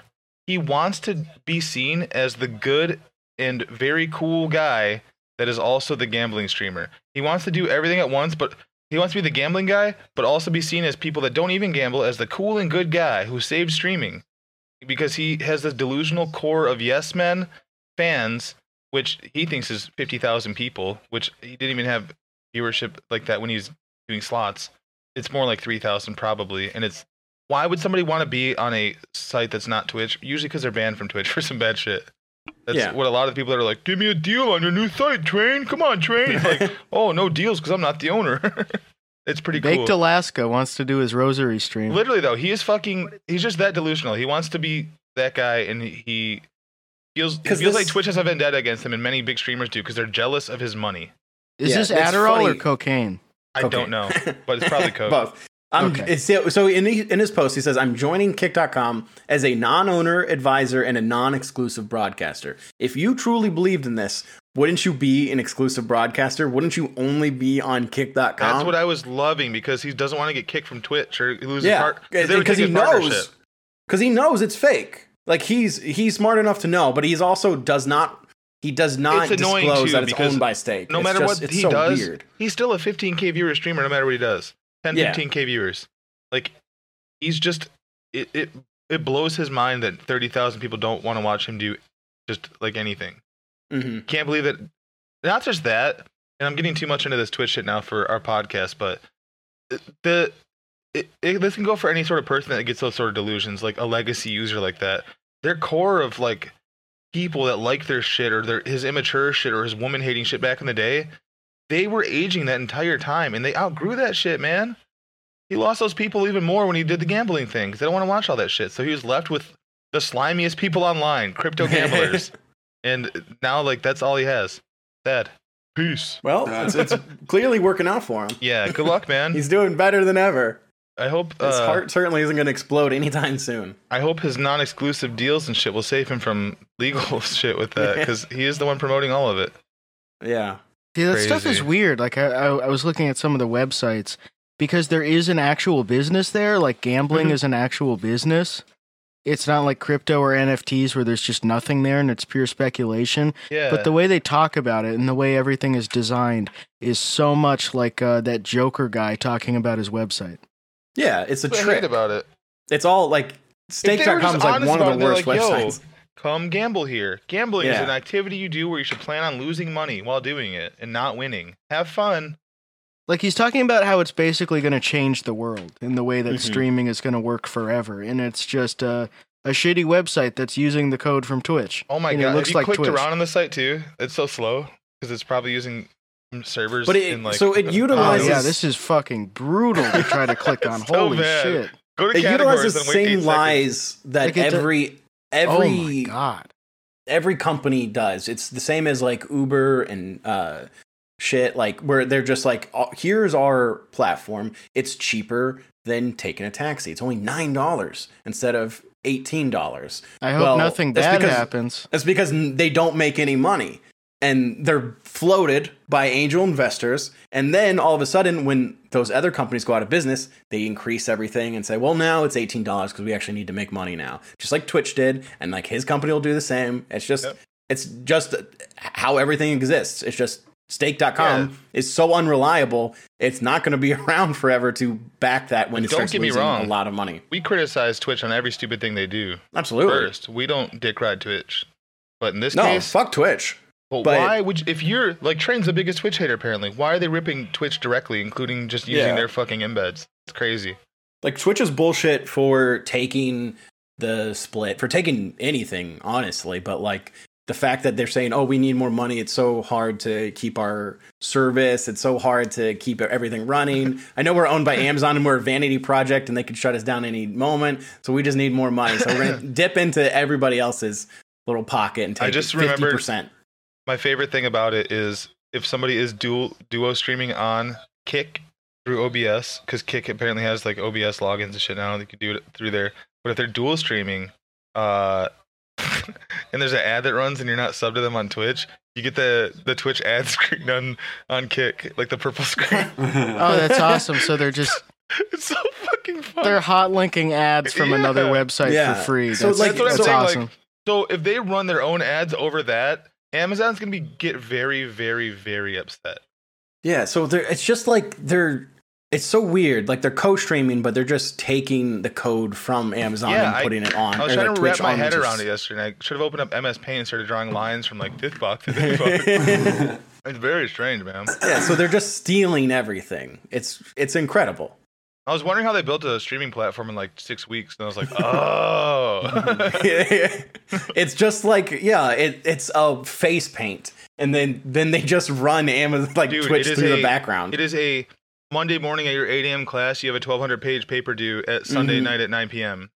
he wants to be seen as the good and very cool guy that is also the gambling streamer. He wants to do everything at once, but he wants to be the gambling guy, but also be seen as people that don't even gamble as the cool and good guy who saved streaming. Because he has this delusional core of yes men fans, which he thinks is fifty thousand people, which he didn't even have viewership like that when he's doing slots. It's more like three thousand probably. And it's, why would somebody want to be on a site that's not Twitch? Usually because they're banned from Twitch for some bad shit. That's Yeah. what a lot of people that are like, give me a deal on your new site, Train. Come on, Train. Like, oh, no deals because I'm not the owner. It's pretty cool. Baked Alaska wants to do his rosary stream. Literally, though, he is fucking, he's just that delusional. He wants to be that guy, and he, he feels, he 'Cause feels this- like Twitch has a vendetta against him, and many big streamers do, because they're jealous of his money. Is Yeah, this it's Adderall or funny. cocaine? I Cocaine. don't know, but it's probably coke. Both. I'm, Okay. it's, so in, the, in his post, he says, I'm joining Kick dot com as a non-owner, advisor, and a non-exclusive broadcaster. If you truly believed in this, wouldn't you be an exclusive broadcaster? Wouldn't you only be on Kick dot com? That's what I was loving, because he doesn't want to get kicked from Twitch or lose his Yeah, part. they would because take he his partnership. knows, because he knows it's fake. Like he's he's smart enough to know, but he's also does not. He does not It's annoying, disclose too, that it's because owned by Stake. No It's matter just- what it's he so does, weird. he's still a fifteen K viewer streamer no matter what he does. ten, Yeah. fifteen K viewers. Like, he's just, it, it, it blows his mind that thirty thousand people don't want to watch him do just like anything. hmm Can't believe that. Not just that, and I'm getting too much into this Twitch shit now for our podcast, but the it, it, this can go for any sort of person that gets those sort of delusions, like a legacy user like that. Their core of like people that like their shit or their his immature shit or his woman hating shit back in the day, they were aging that entire time, and they outgrew that shit, man. He lost those people even more when he did the gambling thing, because they don't want to watch all that shit. So he was left with the slimiest people online, crypto gamblers, and now like that's all he has. Sad. Peace. Well, it's, it's clearly working out for him. Yeah, good luck, man. He's doing better than ever. I hope His uh, heart certainly isn't going to explode anytime soon. I hope his non-exclusive deals and shit will save him from legal shit with that, because he is the one promoting all of it. Yeah. Yeah, that stuff is Crazy. weird. Like I, I, I was looking at some of the websites because there is an actual business there. Like gambling Mhm. is an actual business. It's not like crypto or N F Ts where there's just nothing there and it's pure speculation. Yeah, But the way they talk about it and the way everything is designed is so much like uh, that Joker guy talking about his website. Yeah, it's a That's what I trick. hate about it. It's all like If they were Stake dot com just is like honest one of about the it, worst they're like, websites. Yo, come gamble here. Gambling is Yeah. an activity you do where you should plan on losing money while doing it and not winning. Have fun. Like he's talking about how it's basically going to change the world in the way that Mhm. streaming is going to work forever, and it's just uh, a shitty website that's using the code from Twitch. Oh my And god! it looks Have you like clicked Twitch. around on the site too? It's so slow because it's probably using servers. But it- in like, so it Oh utilizes- yeah, this is fucking brutal to try to click on. It's so Holy bad. shit! Go to It categories utilizes the and wait eight same seconds. lies that Like it do- every Oh every my god! every company does. It's the same as like Uber and uh, shit, like where they're just like, oh, here's our platform. It's cheaper than taking a taxi. It's only nine dollars instead of eighteen dollars. I hope Well, nothing that's bad because- happens. That's because n- they don't make any money. And they're floated by angel investors. And then all of a sudden, when those other companies go out of business, they increase everything and say, well, now it's eighteen dollars because we actually need to make money now. Just like Twitch did. And like his company will do the same. It's just, Yep. it's just how everything exists. It's just Stake dot com Yeah. is so unreliable. It's not going to be around forever to back that when it Don't starts get me losing wrong. a lot of money. We criticize Twitch on every stupid thing they do. Absolutely. First, we don't dick ride Twitch, but in this No, case, fuck Twitch. But, But- why would you, if you're like Train's the biggest Twitch hater apparently? Why are they ripping Twitch directly, including just using Yeah. their fucking embeds? It's crazy. Like Twitch is bullshit for taking the split, for taking anything, honestly. But like the fact that they're saying, "Oh, we need more money. It's so hard to keep our service. It's so hard to keep everything running." I know we're owned by Amazon and we're a vanity project, and they could shut us down any moment. So we just need more money. So we're gonna dip into everybody else's little pocket and take I just fifty remembered- percent. My favorite thing about it is if somebody is dual duo streaming on Kick through O B S, because Kick apparently has like O B S logins and shit now, they could do it through there. But if they're dual streaming, uh, and there's an ad that runs and you're not subbed to them on Twitch, you get the the Twitch ad screen on on Kick, like the purple screen. Oh, that's awesome. So they're just It's so fucking fucking fun. They're hot linking ads from Yeah. another website Yeah. for free. So, That's, like, That's what I'm that's saying. awesome. Like, so if they run their own ads over that, Amazon's gonna be get very, very, very upset. Yeah, so they're, it's just like they're. It's so weird. Like they're co-streaming, but they're just taking the code from Amazon Yeah, and I- putting it on. I was or, trying like, to wrap Twitch my on, head which around is- it yesterday. And I should have opened up M S Paint and started drawing lines from like this box to this box. It's very strange, man. Yeah, so they're just stealing everything. It's it's incredible. I was wondering how they built a streaming platform in like six weeks, and I was like, oh. It's just like yeah, it, it's a face paint, and then then they just run Amazon like Dude, Twitch it is through a- the background. It is a Monday morning at your eight a.m. class. You have a twelve hundred page paper due at Sunday Mhm. night at nine p.m.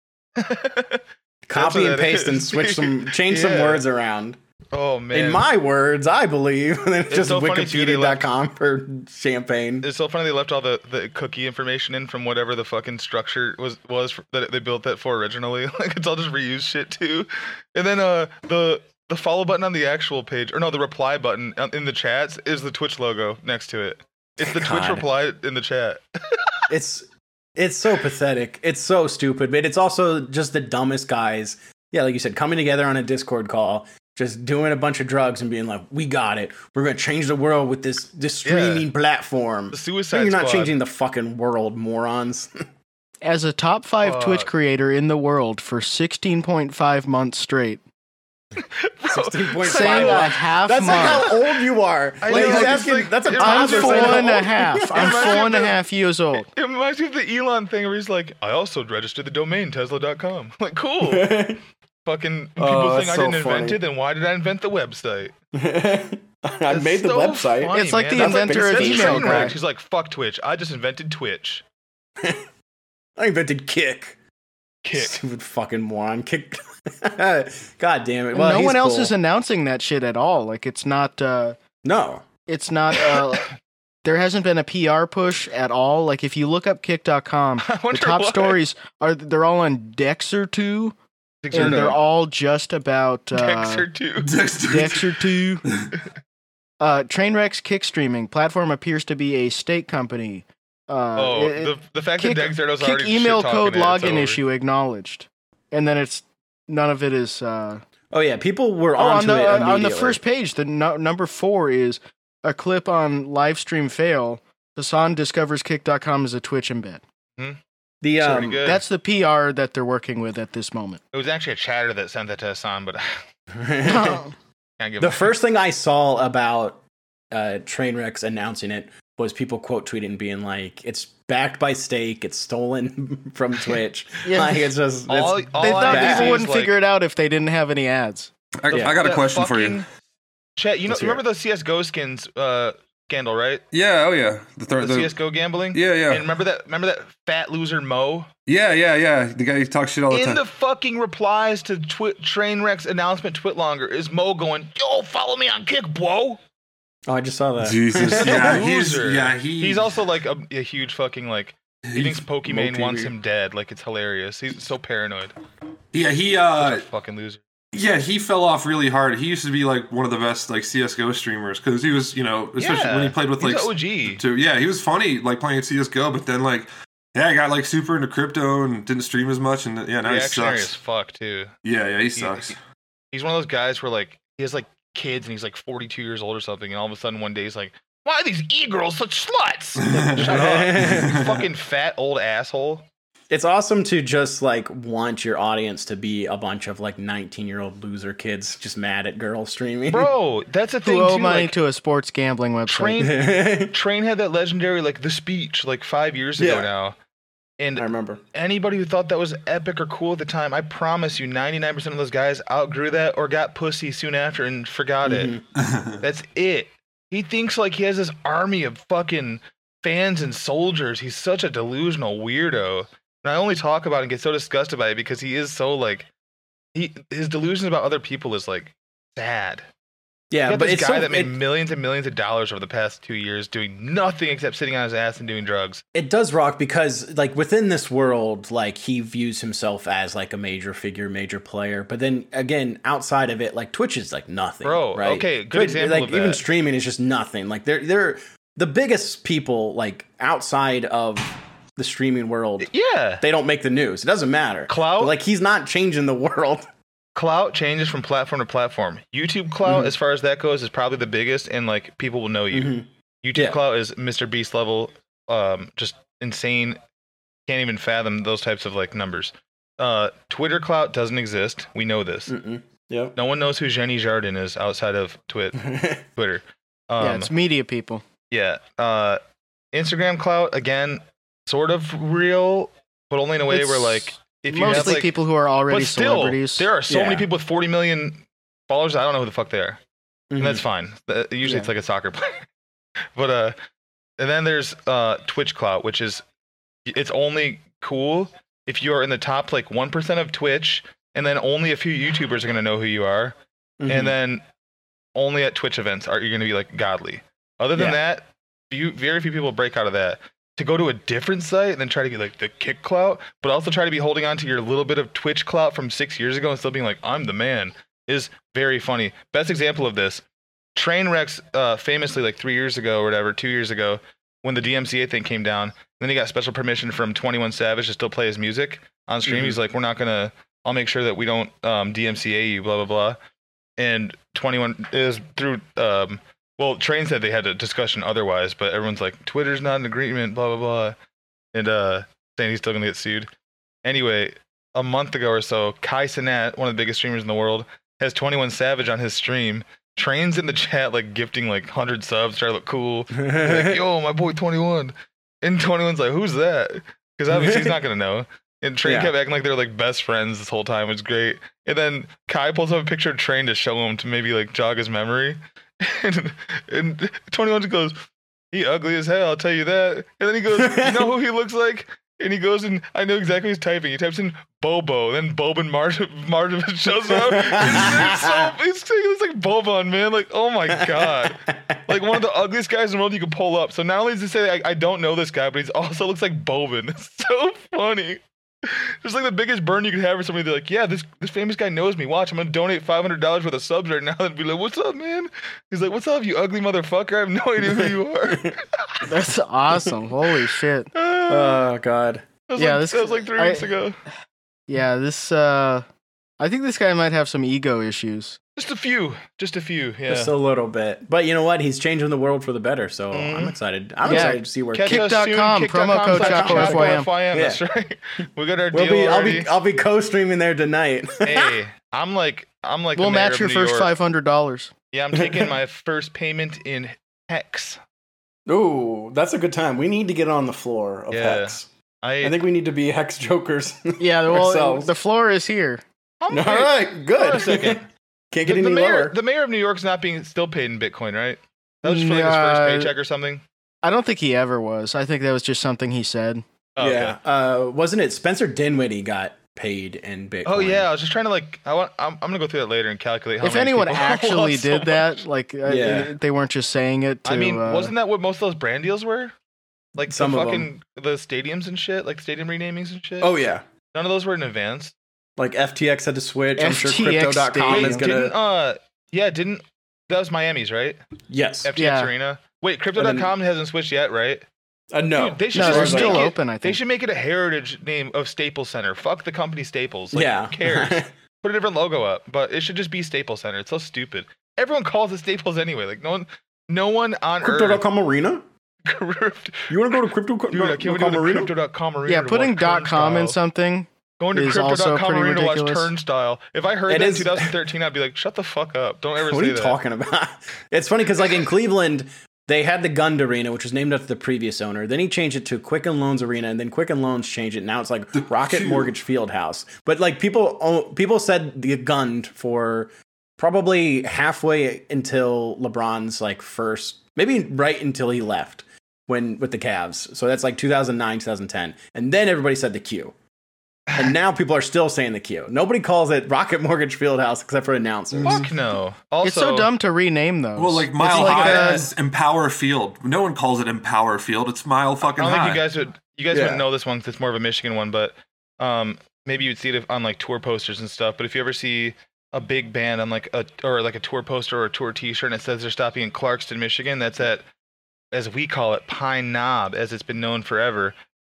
Copy what and that paste and is. switch some, change some Yeah. words around. Oh man! In my words, I believe. And then it's It's just so funny, too, they Wikipedia dot com for champagne. It's so funny they left all the, the cookie information in from whatever the fucking structure was was for, that they built that for originally. Like it's all just reused shit too. And then uh the the follow button on the actual page, or no, the reply button in the chats is the Twitch logo next to it. It's the Twitch God. reply in the chat. It's it's so pathetic. It's so stupid, but it's also just the dumbest guys. Yeah, like you said, coming together on a Discord call, just doing a bunch of drugs and being like, "We got it. We're gonna change the world with this this streaming Yeah. platform." The Suicide No, you're not Squad. changing the fucking world, morons. As a top five Fuck. Twitch creator in the world for sixteen point five months straight, Sixteen point saying a five. half That's like month. how old you are. I Like, know, he's it's asking, like- that's a it I'm reminds me toddler of four saying and how a old- half. I'm reminds me four of and a the- half years old. It reminds me of the Elon thing where he's like, I also registered the domain Tesla dot com. Like, cool. Fucking people Oh, think that's I so didn't invent funny. it, then why did I invent the website? I It's made the so website. funny, It's like man. the That's inventor of that's email, Trainwreck. guy. He's like, fuck Twitch. I just invented Twitch. I invented Kick. Kick. Stupid fucking moron. Kick. God damn it. Well, no he's one else cool. is announcing that shit at all. Like it's not. Uh, No. it's not. Uh, there hasn't been a P R push at all. Like if you look up kick dot com, I the wonder top why. stories are they're all on Dexter two, and they're all just about uh, Dexter too. Dexter. Dexter two. Uh, Trainwreck's kick streaming platform appears to be a state company. Uh, Oh, it- the, the fact kick, that Dexter knows kick already email shit-talking code it, it's login over. issue acknowledged, and then it's none of it is. Uh, Oh yeah, people were oh, on onto the it uh, on the immediately. first page, the no, number four is a clip on live stream fail. Hassan discovers kick dot com as a Twitch embed. The It's um, pretty good. That's the P R that they're working with at this moment. It was actually a chatter that sent that to Hassan, but Oh. can't give the him- first thing I saw about uh, Trainwrecks announcing it was people quote tweeting being like, "It's backed by stake. It's stolen from Twitch." Yeah. Like it's just it's All- all They I thought bad. people see wouldn't is, like- figure it out if they didn't have any ads. I, Yeah. I got a that question for you. fucking- Chet, you know, Let's hear remember the C S G O skins uh, scandal, right? Yeah, oh yeah. The, third, The, the C S G O gambling. Yeah, yeah. And remember that? Remember that fat loser Mo yeah, yeah, yeah. The guy who talks shit all the in time. the fucking replies to Twi- Trainwreck's announcement Twitlonger is Mo going, "Yo, follow me on Kick, bro." Oh, I just saw that. Jesus. Yeah, he's Loser. yeah, he He's also like a, a huge fucking like. He thinks Pokimane Mo wants T V. him dead. Like it's hilarious. He's so paranoid. yeah, he Such uh a fucking loser. yeah, he fell off really hard. He used to be like one of the best like C S G O streamers cuz he was, you know, especially Yeah, when he played with he's like a O G. to yeah, he was funny like playing C S G O, but then like yeah, I got like super into crypto and didn't stream as much and yeah, now he Reactionary as sucks. fuck too. Yeah, yeah, he sucks. he- He's one of those guys where like he has like kids and he's like forty-two years old or something, and all of a sudden one day he's like, "Why are these e-girls such sluts?" Like, shut up, you fucking fat old asshole. It's awesome to just like want your audience to be a bunch of like nineteen year old loser kids just mad at girls streaming. Bro, that's a thing Who owe too. money Like, to a sports gambling website. Train Train had that legendary like the speech like five years ago Yeah. now. And I remember. anybody who thought that was epic or cool at the time, I promise you, ninety-nine percent of those guys outgrew that or got pussy soon after and forgot it. That's it. He thinks like he has this army of fucking fans and soldiers. He's such a delusional weirdo. And I only talk about it and get so disgusted by it because he is so like, he his delusions about other people is like sad. Yeah, You got but this it's guy so, that made it, millions and millions of dollars over the past two years doing nothing except sitting on his ass and doing drugs. it does rock because like within this world, like he views himself as like a major figure, major player. But then again, outside of it, like Twitch is like nothing. Bro, right? okay, good Twitch- example Like of even that. streaming is just nothing. Like they're they're the biggest people like outside of the streaming world. Yeah. They don't make the news. It doesn't matter. Clout? But, like, he's not changing the world. Clout changes from platform to platform. YouTube clout, Mhm. as far as that goes, is probably the biggest, and like people will know you. Mhm. YouTube Yeah. clout is Mister Beast level, um, just insane. Can't even fathom those types of like numbers. Uh, Twitter clout doesn't exist. We know this. Mm-mm. Yep. No one knows who Jenny Jardin is outside of Twit Twitter. Um, yeah, it's media people. yeah. Uh, Instagram clout again, sort of real, but only in a way It's where like if you Mostly have like, people who are already but still, celebrities. there are so Yeah. many people with forty million followers. I don't know who the fuck they are. And Mhm. that's fine. Uh, Usually Yeah. it's like a soccer player. but uh and then there's uh Twitch clout, which is it's only cool if you are in the top like one percent of Twitch, and then only a few YouTubers are going to know who you are, Mhm. and then only at Twitch events are you going to be like godly. Other than Yeah. that, few, very few people break out of that. To go to a different site and then try to get like the kick clout, but also try to be holding on to your little bit of Twitch clout from six years ago and still being like, I'm the man, is very funny. Best example of this, Trainwrecks, uh, famously like three years ago or whatever, two years ago, when the D M C A thing came down, then he got special permission from twenty-one Savage to still play his music on stream. Mhm. He's like, we're not gonna, I'll make sure that we don't um, D M C A you, blah, blah, blah. And twenty-one is through, um, well, Train said they had a discussion otherwise, but everyone's like, Twitter's not in agreement, blah, blah, blah. And uh, saying he's still gonna get sued. Anyway, a month ago or so, Kai Cenat, one of the biggest streamers in the world, has twenty-one Savage on his stream. Train's in the chat, like gifting like one hundred subs, try to look cool. Like, yo, my boy twenty-one. And twenty-one's like, who's that? Because obviously he's not going to know. And Train Yeah. kept acting like they were like best friends this whole time. It was great. And then Kai pulls up a picture of Train to show him to maybe like jog his memory. And, and twenty-one just goes, he ugly as hell, I'll tell you that. And then he goes, you know who he looks like? And he goes and I know exactly what he's typing. He types in Bobo, then Boban Marjovic shows up. He's, so, he's, he looks like Boban, man. Like, oh my god. Like one of the ugliest guys in the world you could pull up. So not only does he say I, I don't know this guy, but he also looks like Boban. It's so funny. It's like the biggest burn you could have for somebody. They're like, yeah, this this famous guy knows me. Watch, I'm gonna donate five hundred dollars worth of subs right now. And be like, what's up, man? He's like, what's up, you ugly motherfucker? I have no idea who you are. That's awesome. Holy shit. Oh God. That was Yeah, like, this- that was like three I- weeks ago. Yeah, this uh I think this guy might have some ego issues. Just a few. Just a few. Yeah. Just a little bit. But you know what? He's changing the world for the better. So Mhm. I'm excited. I'm Yeah. excited to see where Catch Kick us dot soon, com, kick promo dot com code slash Chaco F Y M. F Y M. Yeah. That's right. We got our we'll deal be. I'll already. be. I'll be co-streaming there tonight. Hey, I'm like, I'm like. We'll the mayor match of your New first York. five hundred dollars. Yeah, I'm taking my first payment in Hex. Ooh, that's a good time. We need to get on the floor of Yeah. Hex. I, I think we need to be Hex Jokers. Yeah, well Ourselves. the floor is here. I'm All wait, right, good. Hold on a second. Can't get the, any the mayor, lower. the mayor of New York's not being still paid in Bitcoin, right? That was just for like his first Nah. paycheck or something. I don't think he ever was. I think that was just something he said. Oh, okay. Yeah, uh, wasn't it Spencer Dinwiddie got paid in Bitcoin? Oh yeah, I was just trying to like. I want. I'm, I'm gonna go through that later and calculate how. If many anyone people actually lost so did much. that, like uh, Yeah. they weren't just saying it to I mean, uh, wasn't that what most of those brand deals were? Like Some the of fucking the stadiums and shit, like stadium renamings and shit. Oh yeah. None of those were in advance. Like F T X had to switch. I'm sure F T X Crypto dot com Stadium. is Didn't gonna. uh yeah didn't that was Miami's right? Yes. F T X Yeah. Arena. Wait, Crypto dot com hasn't switched yet, right? Uh, no. Dude, they should no, just they're As far as still I know. make it- open. I They think. should make it a heritage name of Staples Center. Fuck the company Staples. Like, Yeah. Who cares? Put a different logo up, but it should just be Staples Center. It's so stupid. Everyone calls it Staples anyway. Like no one, no one on Crypto dot earth. com Arena? Crypto. You want to go to Crypto Dude, I can't wait to dot com go to Arena? Crypto dot com Arena. Yeah, to putting watch dot com in Turnstile. something. Going to is Crypto also dot com pretty Arena to watch ridiculous. Turnstile. If I heard It that is- in twenty thirteen, I'd be like, shut the fuck up. Don't ever What are say you that. talking about? It's funny because like in Cleveland, they had the Gund Arena, which was named after the previous owner. Then he changed it to Quicken Loans Arena, and then Quicken Loans changed it. Now it's like Rocket two. Mortgage Fieldhouse. But like people, oh, people said the Gund for probably halfway until LeBron's like first, maybe right until he left when with the Cavs. So that's like two thousand nine, two thousand ten, and then everybody said the Q. And now people are still saying the Q. Nobody calls it Rocket Mortgage Fieldhouse except for announcers. Fuck no. Also, It's so dumb to rename those. Well, like It's Mile like High a- is Empower Field. No one calls it Empower Field. It's Mile I fucking don't High. think you guys would. You guys Yeah. wouldn't know this one 'cause it's more of a Michigan one, but um, maybe you'd see it on like tour posters and stuff. But if you ever see a big band on like a or like a tour poster or a tour T-shirt and it says they're stopping in Clarkston, Michigan, that's at, as we call it, Pine Knob, as it's been known forever.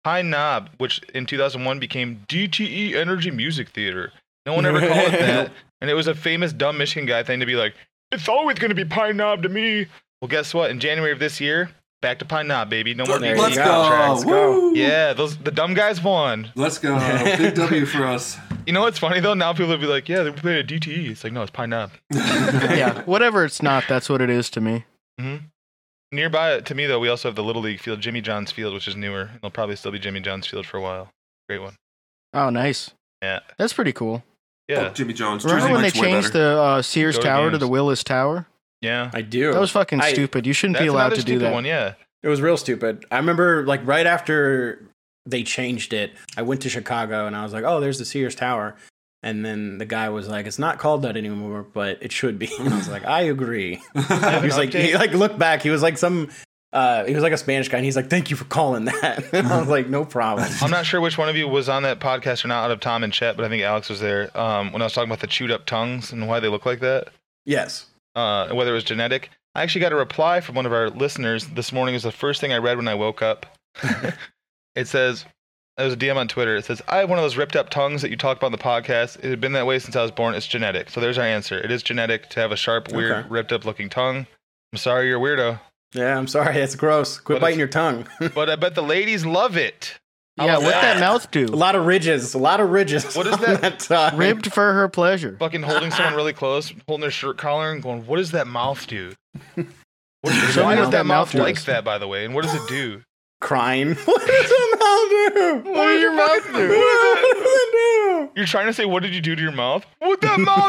Pine Knob, which in two thousand one became D T E Energy Music Theater. No one ever called it that. And it was a famous dumb Michigan guy thing to be like, it's always going to be Pine Knob to me. Well, guess what? In January of this year, back to Pine Knob, baby. No more There Let's you go. go. Let's go. Yeah, those the dumb guys won. Let's go. Big W for us. You know what's funny though? Now people will be like, yeah, they're playing at D T E. It's like, no, it's Pine Knob. Yeah, whatever it's not, that's what it is to me. Mm-hmm. Nearby to me though, we also have the Little League field, Jimmy John's Field, which is newer. It'll probably still be Jimmy John's Field for a while. Great one. Oh, nice. Yeah. That's pretty cool. Yeah. Oh, Jimmy Jones. Remember Jersey when they Mike's way changed better. the uh, Sears Go to Tower to games. the Willis Tower? Yeah. I do. That was fucking I- stupid. You shouldn't That's be allowed another to do stupid that. one, yeah. It was real stupid. I remember, like, right after they changed it, I went to Chicago and I was like, oh, there's the Sears Tower. And then the guy was like, it's not called that anymore, but it should be. And I was like, I agree. He was like, he like looked back. He was like some, uh, he was like a Spanish guy. And he's like, thank you for calling that. And I was like, no problem. I'm not sure which one of you was on that podcast or not out of Tom and Chet, but I think Alex was there um, when I was talking about the chewed up tongues and why they look like that, Yes. uh, and whether it was genetic. I actually got a reply from one of our listeners this morning. It was the first thing I read when I woke up. It says, it was a D M on Twitter. It says, I have one of those ripped up tongues that you talk about in the podcast. It had been that way since I was born. It's genetic. So there's our answer. It is genetic to have a sharp, weird, Okay. ripped up looking tongue. I'm sorry you're a weirdo, Yeah, I'm sorry. It's gross. Quit But biting your it's- tongue. but I bet the ladies love it. How Yeah, about what'd that mouth do? a lot of ridges. A lot of ridges. What is on that? tongue. Ribbed for her pleasure. Fucking holding someone really close, holding their shirt collar and going, what does that mouth do? What, Show why me does what that that mouth mouth like does. that, by the way? And what does it do? Crying. What does a mouth do? What does your mouth do? What does it do? You're trying to say, what did you do to your mouth? What that mouth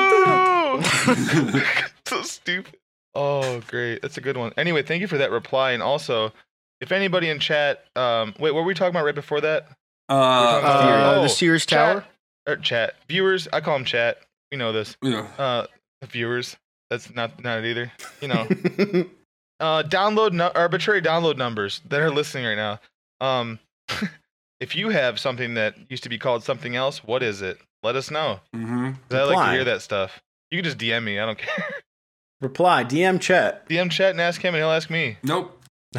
do? So stupid. Oh, great. That's a good one. Anyway, thank you for that reply. And also, if anybody in chat, um, wait, what were we talking about right before that? Uh, Uh, Oh, the Sears chat. Tower? Or chat. Viewers, I call them chat. We know this. yeah. Uh, viewers. That's not, not it either. You know. Uh, download no- arbitrary download numbers that are listening right now. Um, if you have something that used to be called something else, what is it? Let us know. Mm-hmm. 'Cause I like to Reply. hear that stuff. You can just D M me. I don't care. Reply. D M Chet. D M Chet and ask him, and he'll ask me. Nope.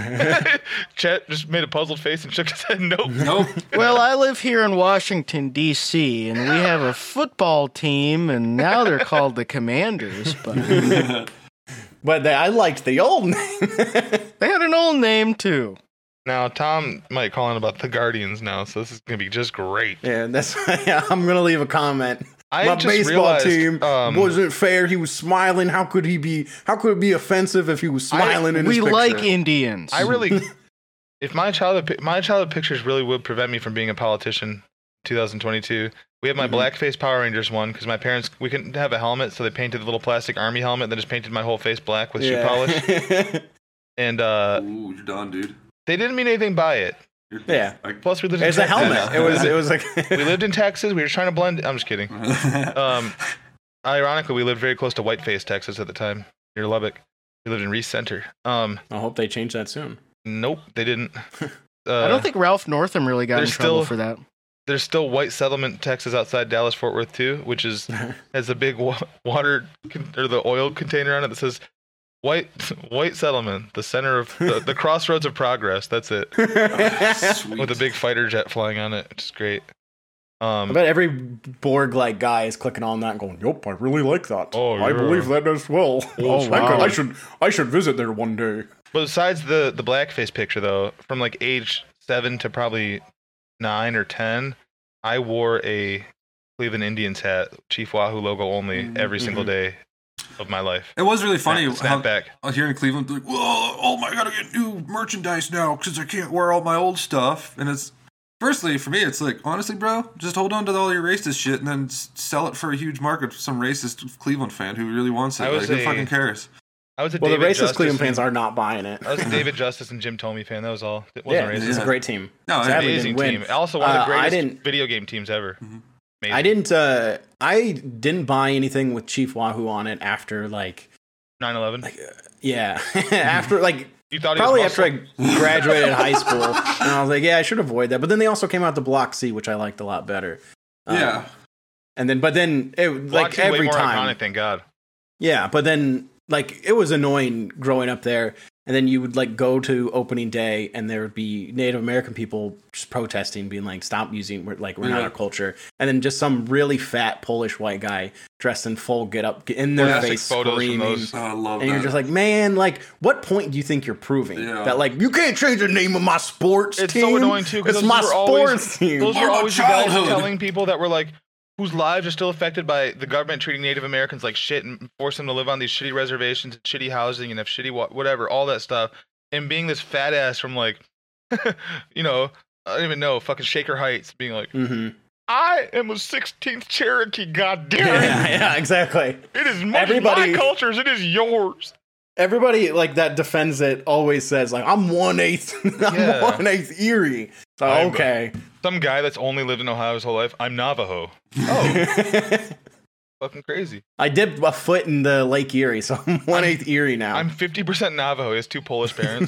Chet just made a puzzled face and shook his head. Nope. Nope. Well, I live here in Washington, D C, and we have a football team, and now they're called the Commanders, but But they, I liked the old name. they had an old name, too. Now Tom might call in about the Guardians now, so this is gonna be just great. Yeah, that's. Yeah, I'm gonna leave a comment. I My just baseball realized, team um, wasn't fair. He was smiling. How could he be? How could it be offensive if he was smiling in his We picture? like Indians. I really, if my childhood pi- my childhood pictures really would prevent me from being a politician, two thousand twenty-two. We have my Mhm. blackface Power Rangers one because my parents we couldn't have a helmet, so they painted the little plastic army helmet. Then just painted my whole face black with shoe polish. And uh, Ooh, you're done, dude. they didn't mean anything by it. You're, Yeah. Like, Plus, we lived in It's a Texas. helmet. It was. It was like. We lived in Texas. We were trying to blend. I'm just kidding. Um, ironically, we lived very close to Whiteface, Texas, at the time near Lubbock. We lived in Reese Center. Um, I hope they change that soon. nope, they didn't. Uh, I don't think Ralph Northam really got in there's trouble still- for that. There's still White Settlement, Texas, outside Dallas Fort Worth too, which is has a big wa- water con- or the oil container on it that says White White Settlement, the center of the, the crossroads of progress. That's it, Sweet. with a big fighter jet flying on it, which is great. I Um, bet every Borg like guy is clicking on that and going, "Yup, I really like that. Oh, I yeah. believe that as well. Oh, I, could, wow. I should, I should visit there one day." but besides the the blackface picture though, from like age seven to probably nine or ten, I wore a Cleveland Indians hat, Chief Wahoo logo only, every single day of my life. It was really funny Snap, snap how back. uh, here in Cleveland, like, whoa, oh my god, I get new merchandise now because I can't wear all my old stuff. And it's, firstly, for me, it's like, honestly, bro, just hold on to all your racist shit and then s- sell it for a huge market to some racist Cleveland fan who really wants it. I Like, was who a- fucking cares? I was a Well, the David racist Justice Cleveland and- fans are not buying it. I was a David Justice and Jim Tomey fan. That was all. It Yeah, wasn't it's racist. a great team. No, Sadly, it- Amazing didn't win. team. Also one of the Uh, I greatest didn't- video game teams ever. Mhm. Amazing. I didn't. Uh, I didn't buy anything with Chief Wahoo on it after like, nine eleven. yeah, after like You thought he probably was after Muslim? I graduated high school, and I was like, yeah, I should avoid that. But then they also came out the Block C, which I liked a lot better. Um, Yeah. And then, but then it like Bloxy's way every more time, iconic, thank God. yeah. But then like it was annoying growing up there And then you would like go to opening day, and there would be Native American people just protesting, being like, "Stop using we're, like we're not Yeah. our culture." And then just some really fat Polish white guy dressed in full get up in their Classic face photos from screaming. those. Oh, I love And that. you're just like, man, like, what point do you think you're proving Yeah. that like you can't change the name of my sports It's team? so annoying too because It's those my were sports always team. those were Or my always the guys childhood. telling people that were like whose lives are still affected by the government treating Native Americans like shit and force them to live on these shitty reservations and shitty housing and have shitty wa- whatever, all that stuff, and being this fat ass from like, you know, I don't even know, fucking Shaker Heights, being like, hmm I am a sixteenth Cherokee, goddamn Yeah, it! yeah, exactly. It is much Everybody- my culture as it is yours. Everybody like that defends it always says like I'm one eighth, I'm Yeah. one eighth Erie. So I'm- okay. Some guy that's only lived in Ohio his whole life. I'm Navajo. Oh, fucking crazy. I dipped a foot in the Lake Erie, so I'm one eighth Erie now. I'm fifty percent Navajo. He has two Polish parents.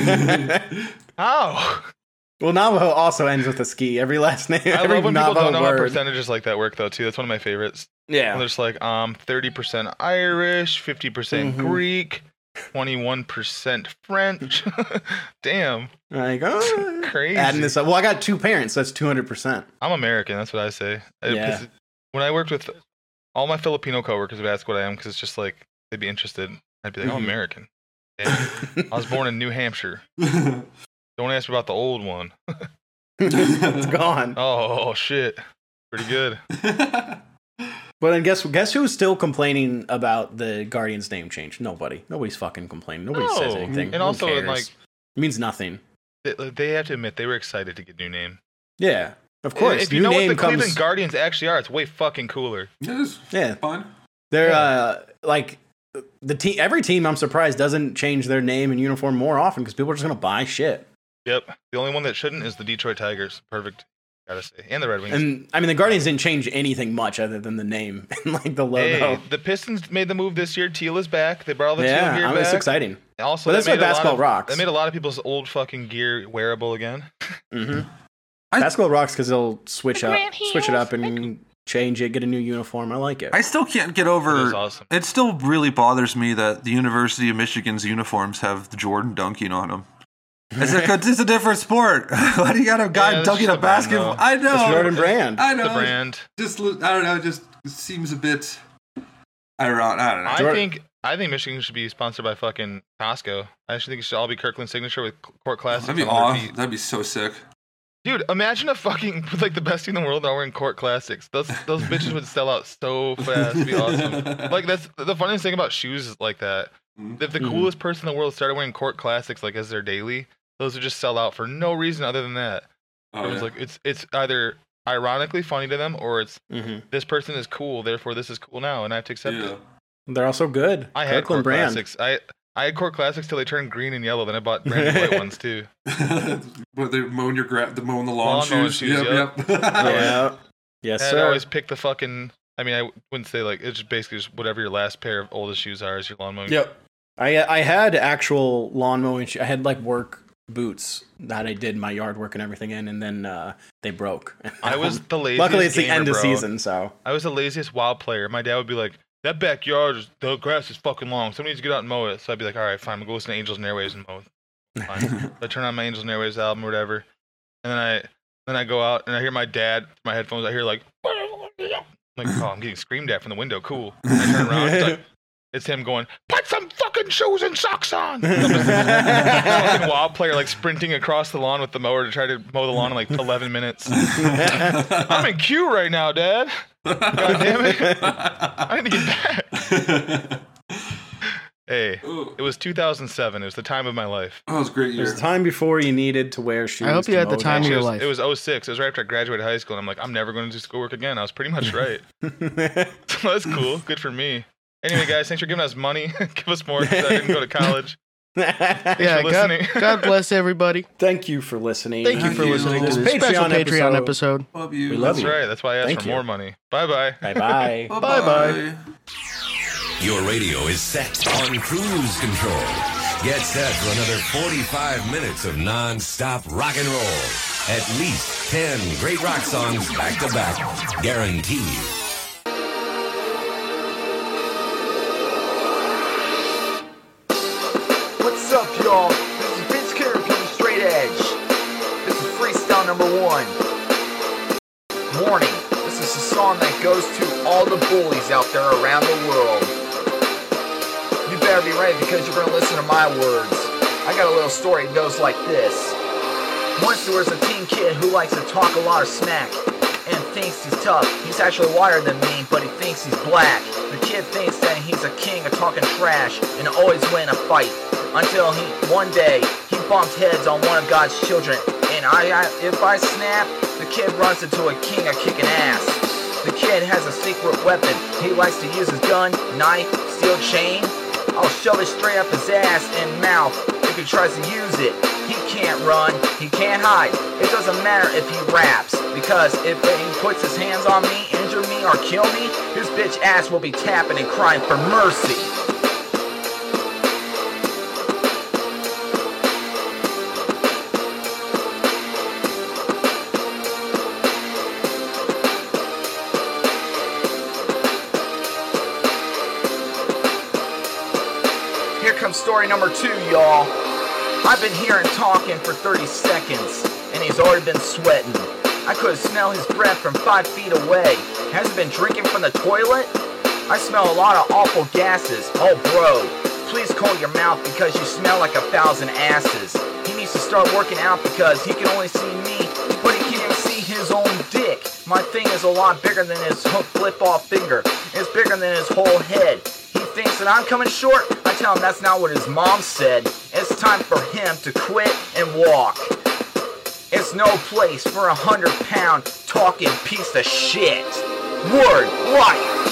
How? Well, Navajo also ends with a ski. Every last name, I every love when people Navajo don't know how word. percentages like that work, though, too. That's one of my favorites. Yeah. When there's like um thirty percent Irish, fifty percent Mhm. Greek, twenty-one percent French. Damn, Like, oh, crazy. adding this up. Well, I got two parents, so that's two hundred percent. I'm American. That's what I say. I- Yeah. 'cause When I worked with all my Filipino coworkers, would ask what I am because it's just like they'd be interested. I'd be like, "Oh, Mhm. American." Yeah. I was born in New Hampshire. Don't ask me about the old one. It's gone. Oh shit, pretty good. But then guess guess who's still complaining about the Guardians name change? Nobody. Nobody's fucking complaining. Nobody says No. anything. And Who also, cares? like, it means nothing. They, they have to admit they were excited to get new name. Yeah, of course. If you new know what name the comes. Cleveland Guardians actually are, it's way fucking cooler. It is Yeah, fun. they're Yeah. uh like the team. Every team, I'm surprised, doesn't change their name and uniform more often because people are just gonna buy shit. Yep. The only one that shouldn't is the Detroit Tigers. Perfect. Gotta say. And the Red Wings. And I mean, the Guardians didn't change anything much other than the name and like the logo. Hey, the Pistons made the move this year. Teal is back. They brought all the teal yeah, gear I mean, back. it's exciting. Also, But they that's why made a lot basketball of- rocks. They made a lot of people's old fucking gear wearable again. hmm I- Basketball rocks because they'll switch up, switch it up, and change it, get a new uniform. I like it. I still can't get It over. was awesome. It still really bothers me that the University of Michigan's uniforms have the Jordan dunking on them. It's a, it's a different sport. Why do you got a guy Yeah, it's dunking just a a brand, basketball? though. I know. It's Jordan Brand. I The know. brand. Just I don't know. It just seems a bit. I don't. I don't know. I Jordan- think I think Michigan should be sponsored by fucking Costco. I actually think it should all be Kirkland signature with court classics That'd be on their awesome. feet. That'd be so sick. Dude, imagine a fucking like the best team in the world are wearing court classics. Those those bitches would sell out so fast. It'd be awesome. Like that's the funniest thing about shoes is like that. If the Mhm. coolest person in the world started wearing court classics like as their daily, those would just sell out for no reason other than that. Oh, it was yeah. like it's it's either ironically funny to them or it's hmm this person is cool, therefore this is cool now, and I have to accept yeah. it. They're also good. I had Kirkland court Brand. classics. I I had court classics till they turned green and yellow. Then I bought brand new white ones too. But they're mowing your gra- the mowing the lawn, Lawn mowing shoes. shoes, Yep, yep. yep. Yeah. Yes, And I'd sir. always pick the fucking. I mean, I wouldn't say like it's just basically just whatever your last pair of oldest shoes are is your lawn mowing. Yep. I I had actual lawn mowing. Sh- I had like work boots that I did my yard work and everything in, and then uh, they broke. I was the laziest. Luckily, it's the gamer, end of bro. season, so I was the laziest WoW player. My dad would be like, "That backyard, is, the grass is fucking long. Somebody needs to get out and mow it." So I'd be like, "All right, fine. I'm gonna go listen to Angels and Airwaves and mow it." Fine. So I turn on my Angels and Airwaves album or whatever, and then I then I go out and I hear my dad, my headphones. I hear like, like, oh, I'm getting screamed at from the window. Cool. And I turn around. It's, like, it's him going, "Put some fucking shoes and socks on." Fucking WoW player like sprinting across the lawn with the mower to try to mow the lawn in like eleven minutes. I'm in queue right now, Dad. God damn it. I need to get back. Hey, it was two thousand seven. It was the time of my life. That was a great it year. was a time before you needed to wear shoes. I hope you to had the mow time of down. your It was, life. it was oh six. It was right after I graduated high school, and I'm like, I'm never going to do schoolwork again. I was pretty much right. So that's cool. Good for me. Anyway, guys, thanks for giving us money. Give us more because I didn't go to college. Yeah, for God, listening. God bless everybody. Thank you for listening. Thank you for you. listening to This this special Patreon Patreon episode. Love you. We love That's you. right. That's why I asked Thank for you. more money. Bye bye. Bye bye. Bye-bye. Your radio is set on cruise control. Get set for another forty-five minutes of non-stop rock and roll. At least ten great rock songs back to back, guaranteed. What's up, up, y'all? This is Vince Carey from Straight Edge. This is freestyle number one. Warning, this is a song that goes to all the bullies out there around the world. You better be ready because you're going to listen to my words. I got a little story that goes like this. Once there was a teen kid who likes to talk a lot of smack and thinks he's tough. He's actually whiter than me, but he thinks he's black. The kid thinks that he's a king of talking trash and always win a fight. Until he, one day, he bumped heads on one of God's children. And I, I, if I snap, the kid runs into a king of kicking ass. The kid has a secret weapon. He likes to use his gun, knife, steel chain. I'll shove it straight up his ass and mouth if he tries to use it. He can't run, he can't hide. It doesn't matter if he raps, because if he puts his hands on me, injure me, or kill me, his bitch ass will be tapping and crying for mercy. Here comes story number two, y'all. I've been hearing talking for thirty seconds, and he's already been sweating. I could smell his breath from five feet away. Has he been drinking from the toilet? I smell a lot of awful gases. Oh, bro, please cool your mouth because you smell like a thousand asses. He needs to start working out because he can only see me, but he can't even see his own dick. My thing is a lot bigger than his flip-off finger. It's bigger than his whole head. He thinks that I'm coming short. I tell him that's not what his mom said. It's time for him to quit and walk. It's no place for a hundred pound talking piece of shit. Word life.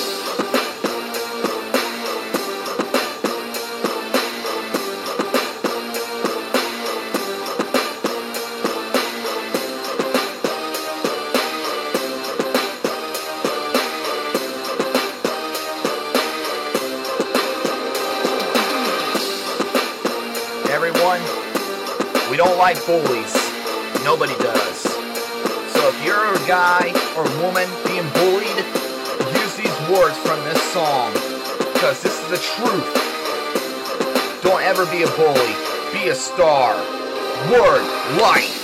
Everyone, we don't like bullies. Nobody does. So if you're a guy or a woman being bullied, use these words from this song, because this is the truth. Don't ever be a bully. Be a star. Word life.